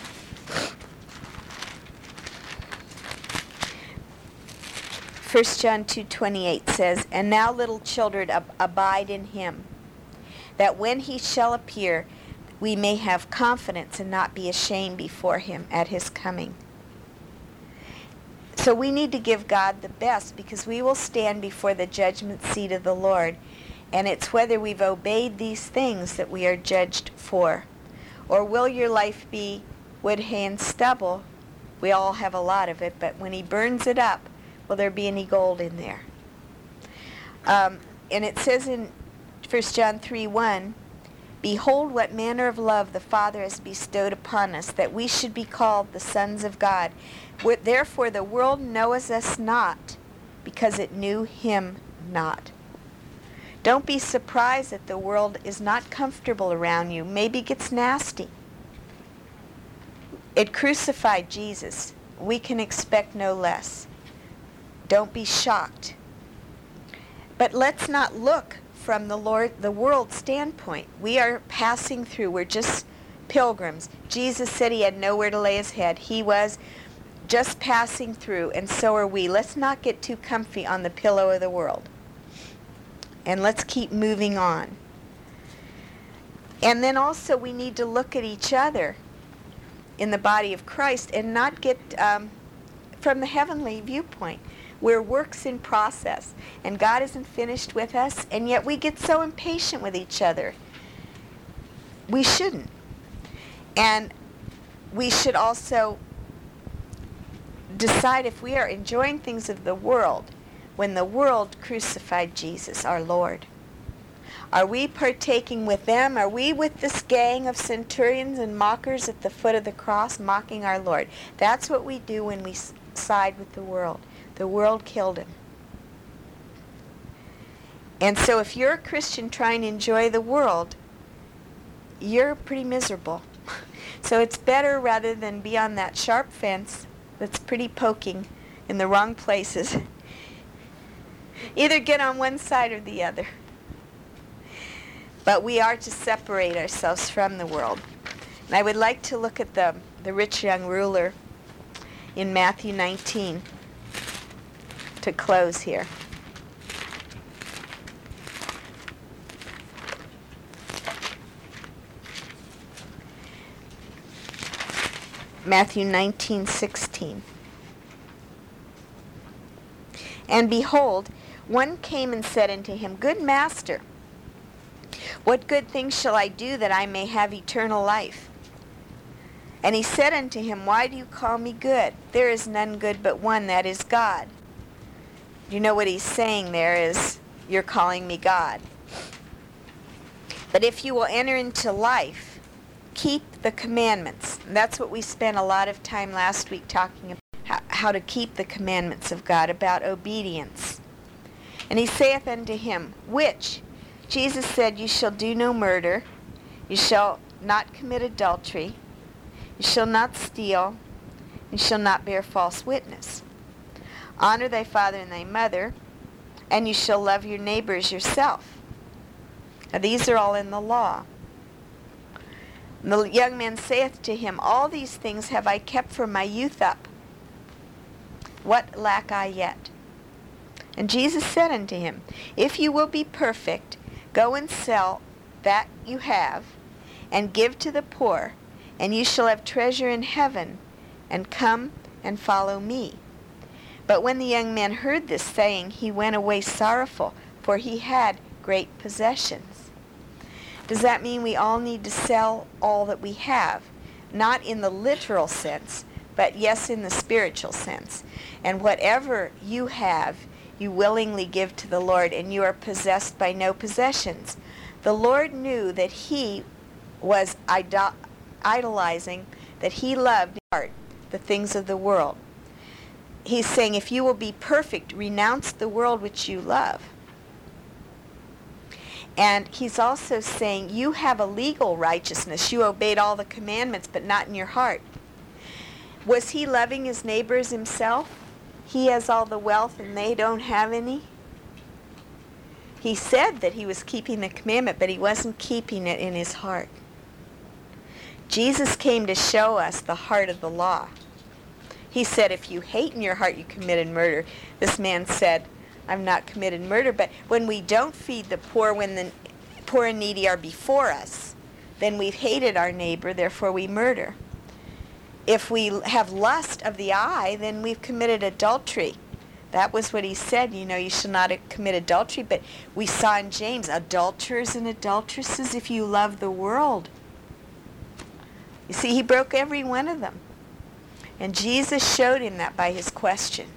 1 John 2:28 says, "And now, little children, abide in him, that when he shall appear, we may have confidence and not be ashamed before him at his coming." So we need to give God the best, because we will stand before the judgment seat of the Lord, and it's whether we've obeyed these things that we are judged for. Or will your life be wood, hay, and stubble? We all have a lot of it, but when he burns it up, will there be any gold in there? And it says in 1 John 3:1, "Behold what manner of love the Father has bestowed upon us, that we should be called the sons of God. Therefore the world knoweth us not, because it knew him not." Don't be surprised that the world is not comfortable around you. Maybe it gets nasty. It crucified Jesus. We can expect no less. Don't be shocked. But let's not look from the world standpoint. We are passing through. We're just pilgrims. Jesus said he had nowhere to lay his head. He was just passing through, and so are we. Let's not get too comfy on the pillow of the world. And let's keep moving on. And then also we need to look at each other in the body of Christ and not get from the heavenly viewpoint. We're works in process, and God isn't finished with us, and yet we get so impatient with each other. We shouldn't. And we should also decide if we are enjoying things of the world when the world crucified Jesus, our Lord. Are we partaking with them? Are we with this gang of centurions and mockers at the foot of the cross, mocking our Lord? That's what we do when we side with the world. The world killed him. And so if you're a Christian trying to enjoy the world, you're pretty miserable. So it's better, rather than be on that sharp fence that's pretty poking in the wrong places, either get on one side or the other. But we are to separate ourselves from the world. And I would like to look at the rich young ruler in Matthew 19 to close here. Matthew 19:16. "And behold, one came and said unto him, Good master, what good thing shall I do that I may have eternal life? And he said unto him, Why do you call me good? There is none good but one, that is God." You know what he's saying there is, you're calling me God. "But if you will enter into life, keep the commandments." And that's what we spent a lot of time last week talking about, how to keep the commandments of God, about obedience. "And he saith unto him, Which? Jesus said, You shall do no murder, you shall not commit adultery, you shall not steal, you shall not bear false witness. Honor thy father and thy mother, and you shall love your neighbor as yourself." Now these are all in the law. And the young man saith to him, All these things have I kept from my youth up. What lack I yet? And Jesus said unto him, If you will be perfect, go and sell that you have, and give to the poor, and you shall have treasure in heaven, and come and follow me. But when the young man heard this saying, he went away sorrowful, for he had great possessions. Does that mean we all need to sell all that we have? Not in the literal sense, but yes, in the spiritual sense. And whatever you have, you willingly give to the Lord, and you are possessed by no possessions. The Lord knew that he was idolizing, that he loved the things of the world. He's saying, if you will be perfect, renounce the world which you love. And he's also saying, you have a legal righteousness. You obeyed all the commandments, but not in your heart. Was he loving his neighbors himself? He has all the wealth and they don't have any. He said that he was keeping the commandment, but he wasn't keeping it in his heart. Jesus came to show us the heart of the law. He said, if you hate in your heart, you committed murder. This man said, I've not committed murder. But when we don't feed the poor, when the poor and needy are before us, then we've hated our neighbor, therefore we murder. If we have lust of the eye, then we've committed adultery. That was what he said, you shall not commit adultery. But we saw in James, adulterers and adulteresses, if you love the world. You see, he broke every one of them. And Jesus showed him that by his question.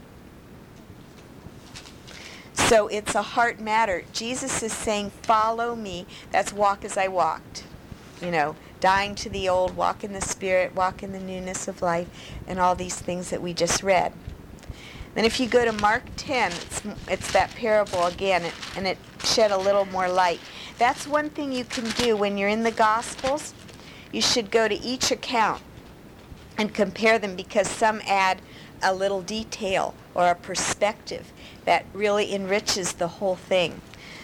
So it's a heart matter. Jesus is saying, follow me. That's walk as I walked. Dying to the old, walk in the Spirit, walk in the newness of life, and all these things that we just read. Then if you go to Mark 10, it's that parable again, and it shed a little more light. That's one thing you can do when you're in the Gospels. You should go to each account and compare them, because some add a little detail or a perspective that really enriches the whole thing.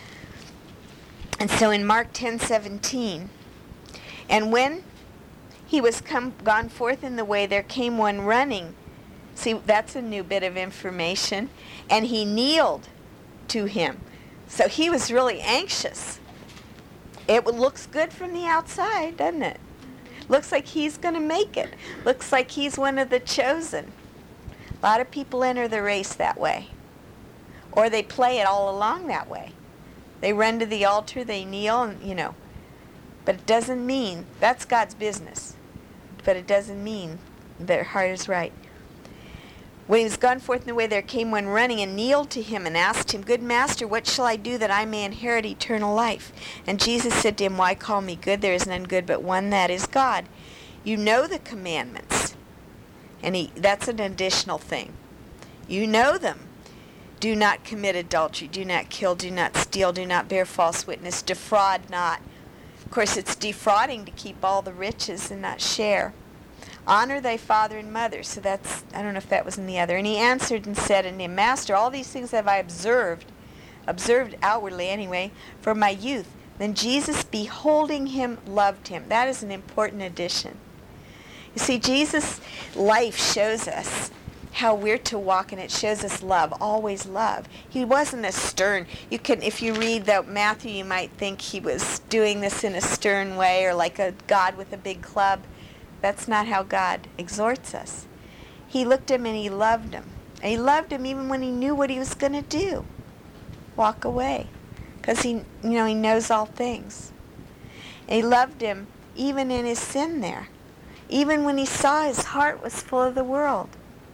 And so in Mark 10:17, and when he was gone forth in the way, there came one running. See, that's a new bit of information. And he kneeled to him. So he was really anxious. It looks good from the outside, doesn't it? Looks like he's going to make it. Looks like he's one of the chosen. A lot of people enter the race that way. Or they play it all along that way. They run to the altar, they kneel, and But it doesn't mean, that's God's business. But it doesn't mean their heart is right. When he was gone forth in the way, there came one running and kneeled to him and asked him, Good Master, what shall I do that I may inherit eternal life? And Jesus said to him, Why call me good? There is none good but one, that is God. You know the commandments. And that's an additional thing. You know them. Do not commit adultery. Do not kill. Do not steal. Do not bear false witness. Defraud not. Of course, it's defrauding to keep all the riches and not share. Honor thy father and mother. So that's, I don't know if that was in the other. And he answered and said unto him, Master, all these things have I observed outwardly anyway, from my youth. Then Jesus, beholding him, loved him. That is an important addition. You see, Jesus' life shows us how we're to walk, and it shows us love, always love. He wasn't a stern. If you read Matthew, you might think he was doing this in a stern way, or like a God with a big club. That's not how God exhorts us. He looked at him and he loved him. And he loved him even when he knew what he was going to do. Walk away. Because he knows all things. And he loved him even in his sin there. Even when he saw his heart was full of the world.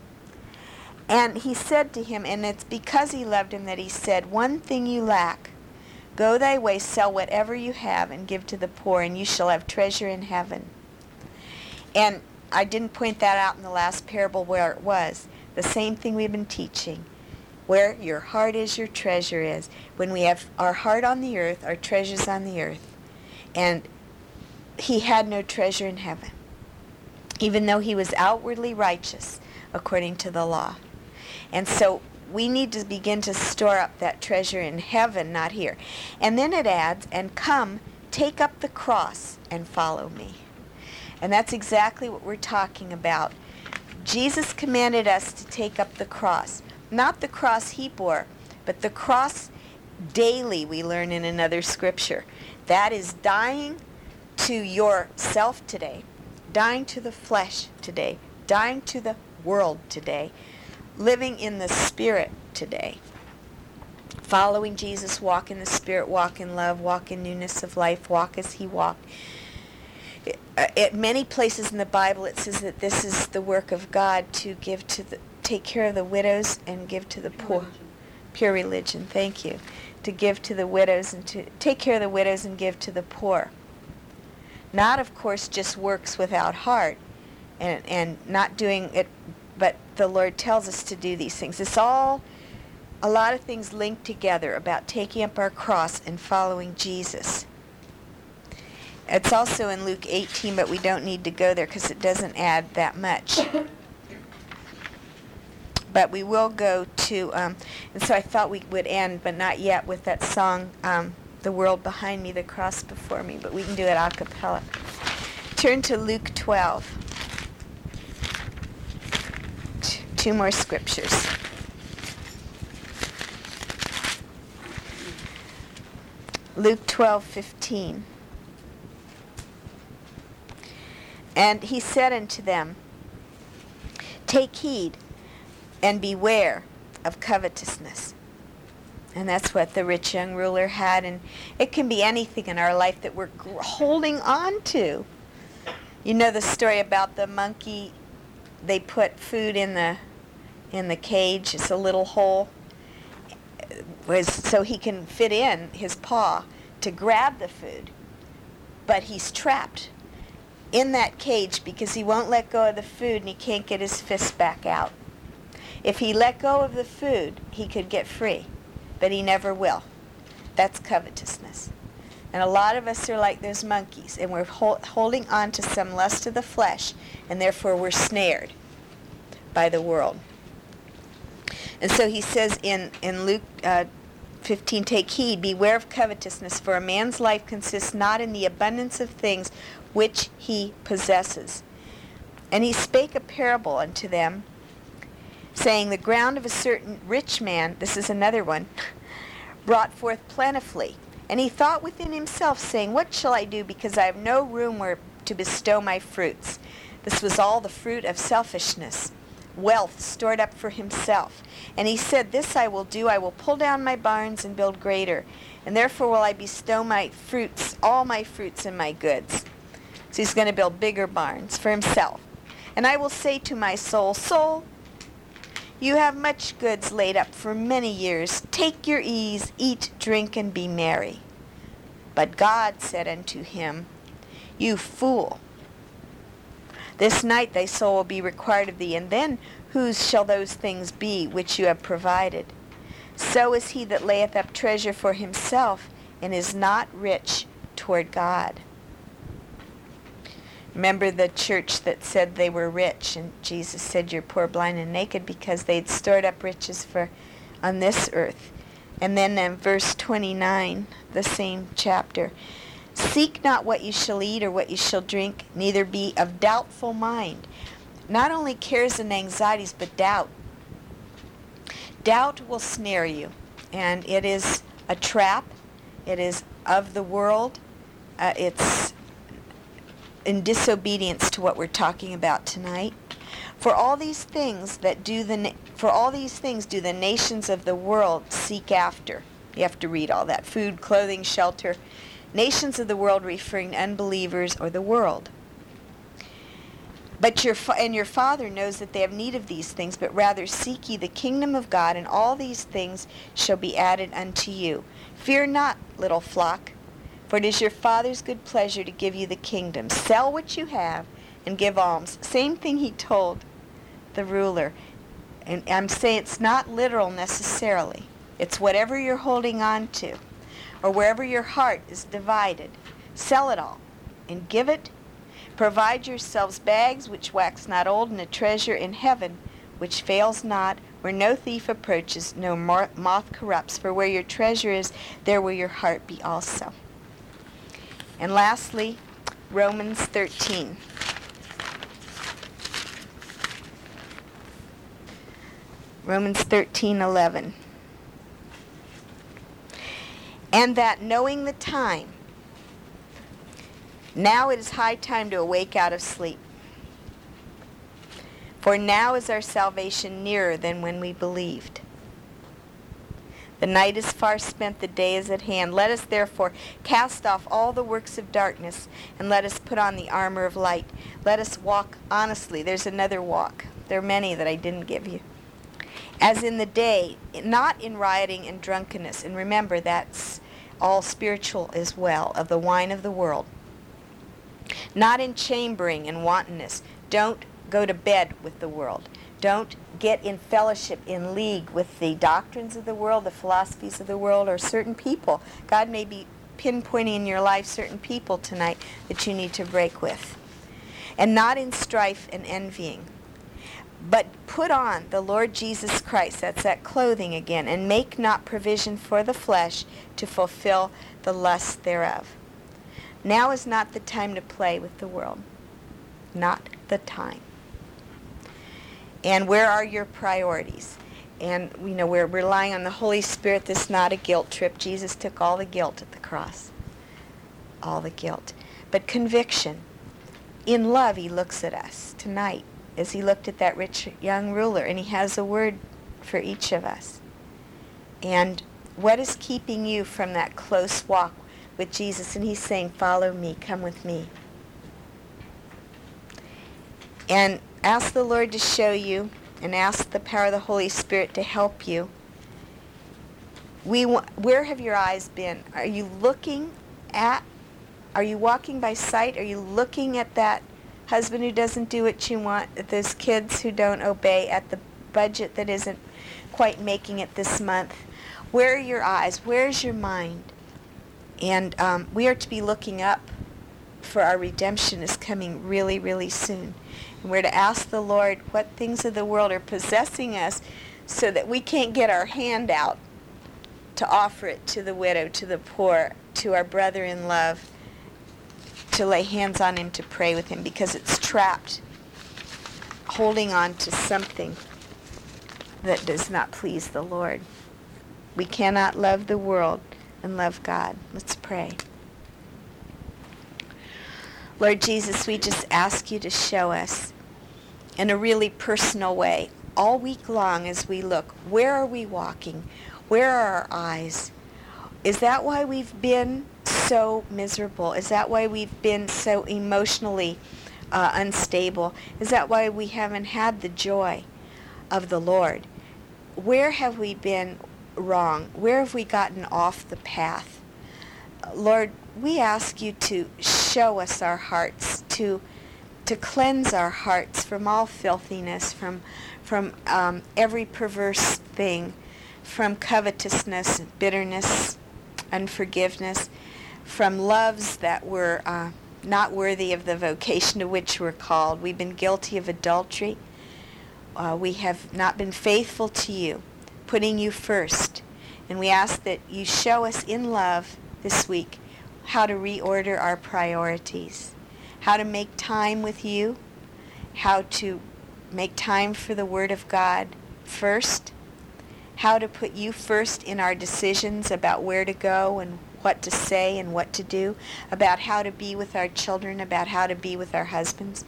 And he said to him, and it's because he loved him that he said, One thing you lack. Go thy way, sell whatever you have, and give to the poor, and you shall have treasure in heaven. And I didn't point that out in the last parable where it was. The same thing we've been teaching. Where your heart is, your treasure is. When we have our heart on the earth, our treasure's on the earth. And he had no treasure in heaven, even though he was outwardly righteous according to the law. And so we need to begin to store up that treasure in heaven, not here. And then it adds, and come, take up the cross and follow me. And that's exactly what we're talking about. Jesus commanded us to take up the cross. Not the cross he bore, but the cross daily, we learn in another scripture. That is dying to yourself today, dying to the flesh today, dying to the world today, living in the Spirit today. Following Jesus, walk in the Spirit, walk in love, walk in newness of life, walk as he walked. At many places in the Bible it says that this is the work of God, to take care of the widows and give to the poor. Pure religion, thank you. To give to the widows and to take care of the widows and give to the poor. Not, of course, just works without heart and not doing it, but the Lord tells us to do these things. It's all a lot of things linked together about taking up our cross and following Jesus. It's also in Luke 18, but we don't need to go there because it doesn't add that much. But we will go to, and so I thought we would end, but not yet, with that song, The World Behind Me, the Cross Before Me, but we can do it a cappella. Turn to Luke 12. Two more scriptures. Luke 12:15. And he said unto them, take heed and beware of covetousness. And that's what the rich young ruler had. And it can be anything in our life that we're holding on to. You know the story about the monkey. They put food in the cage. It's a little hole, so he can fit in his paw to grab the food. But he's trapped in that cage because he won't let go of the food and he can't get his fist back out. If he let go of the food, he could get free, but he never will. That's covetousness. And a lot of us are like those monkeys, and we're holding on to some lust of the flesh, and therefore we're snared by the world. And so he says in Luke 15, take heed, beware of covetousness, for a man's life consists not in the abundance of things which he possesses. And he spake a parable unto them, saying, the ground of a certain rich man, this is another one, brought forth plentifully. And he thought within himself, saying, what shall I do, because I have no room where to bestow my fruits? This was all the fruit of selfishness, wealth stored up for himself. And he said, this I will do, I will pull down my barns and build greater, and therefore will I bestow my fruits, all my fruits and my goods. So he's going to build bigger barns for himself. And I will say to my soul, soul, you have much goods laid up for many years. Take your ease, eat, drink, and be merry. But God said unto him, you fool, this night thy soul will be required of thee, and then whose shall those things be which you have provided? So is he that layeth up treasure for himself, and is not rich toward God. Remember the church that said they were rich, and Jesus said, you're poor, blind, and naked, because they'd stored up riches on this earth. And then in verse 29, the same chapter, seek not what you shall eat or what you shall drink, neither be of doubtful mind. Not only cares and anxieties, but doubt. Doubt will snare you, and it is a trap. It is of the world. It's in disobedience to what we're talking about tonight. For all these things do the nations of the world seek after. You have to read all that. Food, clothing, shelter. Nations of the world referring to unbelievers or the world. But your Father knows that they have need of these things, but rather seek ye the kingdom of God, and all these things shall be added unto you. Fear not, little flock, for it is your Father's good pleasure to give you the kingdom. Sell what you have and give alms. Same thing he told the ruler. And I'm saying it's not literal necessarily. It's whatever you're holding on to, or wherever your heart is divided. Sell it all and give it. Provide yourselves bags which wax not old, and a treasure in heaven which fails not, where no thief approaches, no moth corrupts. For where your treasure is, there will your heart be also. And lastly, Romans 13. Romans 13:11. And that knowing the time, now it is high time to awake out of sleep. For now is our salvation nearer than when we believed. The night is far spent, the day is at hand. Let us therefore cast off all the works of darkness, and let us put on the armor of light. Let us walk honestly. There's another walk. There are many that I didn't give you. As in the day, not in rioting and drunkenness. And remember, that's all spiritual as well, of the wine of the world. Not in chambering and wantonness. Don't go to bed with the world. Don't get in fellowship, in league with the doctrines of the world, the philosophies of the world, or certain people. God may be pinpointing in your life certain people tonight that you need to break with. And not in strife and envying. But put on the Lord Jesus Christ, that's that clothing again, and make not provision for the flesh to fulfill the lust thereof. Now is not the time to play with the world. not the time. And where are your priorities? And we're relying on the Holy Spirit. This is not a guilt trip. Jesus took all the guilt at the cross. All the guilt. But conviction. In love, he looks at us tonight as he looked at that rich young ruler, and he has a word for each of us. And what is keeping you from that close walk with Jesus? And he's saying, follow me, come with me. And ask the Lord to show you, and ask the power of the Holy Spirit to help you. Where have your eyes been? Are you walking by sight? Are you looking at that husband who doesn't do what you want, at those kids who don't obey, at the budget that isn't quite making it this month? Where are your eyes? Where's your mind? And we are to be looking up, for our redemption is coming really, really soon. And we're to ask the Lord what things of the world are possessing us so that we can't get our hand out to offer it to the widow, to the poor, to our brother in love, to lay hands on him, to pray with him, because it's trapped, holding on to something that does not please the Lord. We cannot love the world and love God. Let's pray. Lord Jesus, we just ask you to show us in a really personal way, all week long as we look, where are we walking? Where are our eyes? Is that why we've been so miserable? Is that why we've been so emotionally unstable? Is that why we haven't had the joy of the Lord? Where have we been wrong? Where have we gotten off the path? Lord, we ask you to show us our hearts, to cleanse our hearts from all filthiness, from every perverse thing, from covetousness, bitterness, unforgiveness, from loves that were not worthy of the vocation to which we're called. We've been guilty of adultery. We have not been faithful to you, putting you first. And we ask that you show us in love this week how to reorder our priorities, how to make time with you, how to make time for the Word of God first, how to put you first in our decisions about where to go and what to say and what to do, about how to be with our children, about how to be with our husbands.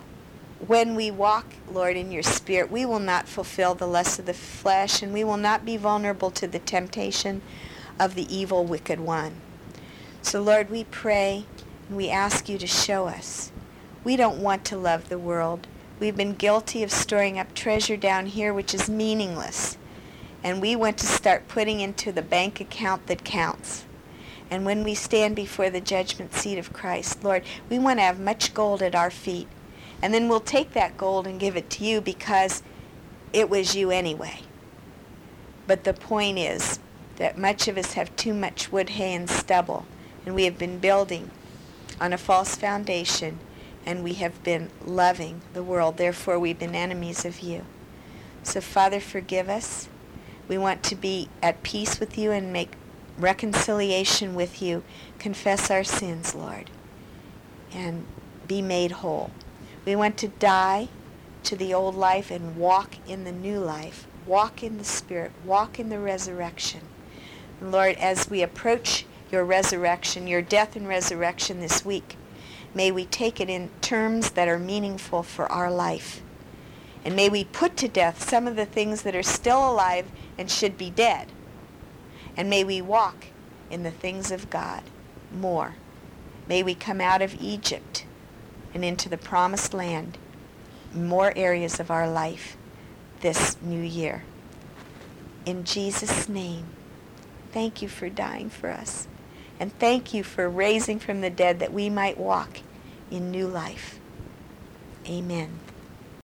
When we walk, Lord, in your Spirit, we will not fulfill the lusts of the flesh, and we will not be vulnerable to the temptation of the evil, wicked one. So, Lord, we pray and we ask you to show us. We don't want to love the world. We've been guilty of storing up treasure down here which is meaningless. And we want to start putting into the bank account that counts. And when we stand before the judgment seat of Christ, Lord, we want to have much gold at our feet. And then we'll take that gold and give it to you because it was you anyway. But the point is that much of us have too much wood, hay, and stubble. And we have been building on a false foundation, and we have been loving the world. Therefore, we've been enemies of you. So, Father, forgive us. We want to be at peace with you and make reconciliation with you. Confess our sins, Lord, and be made whole. We want to die to the old life and walk in the new life. Walk in the Spirit. Walk in the resurrection. And Lord, as we approach your resurrection, your death and resurrection this week, may we take it in terms that are meaningful for our life. And may we put to death some of the things that are still alive and should be dead. And may we walk in the things of God more. May we come out of Egypt and into the promised land, more areas of our life this new year. In Jesus' name, thank you for dying for us. And thank you for raising from the dead that we might walk in new life. Amen.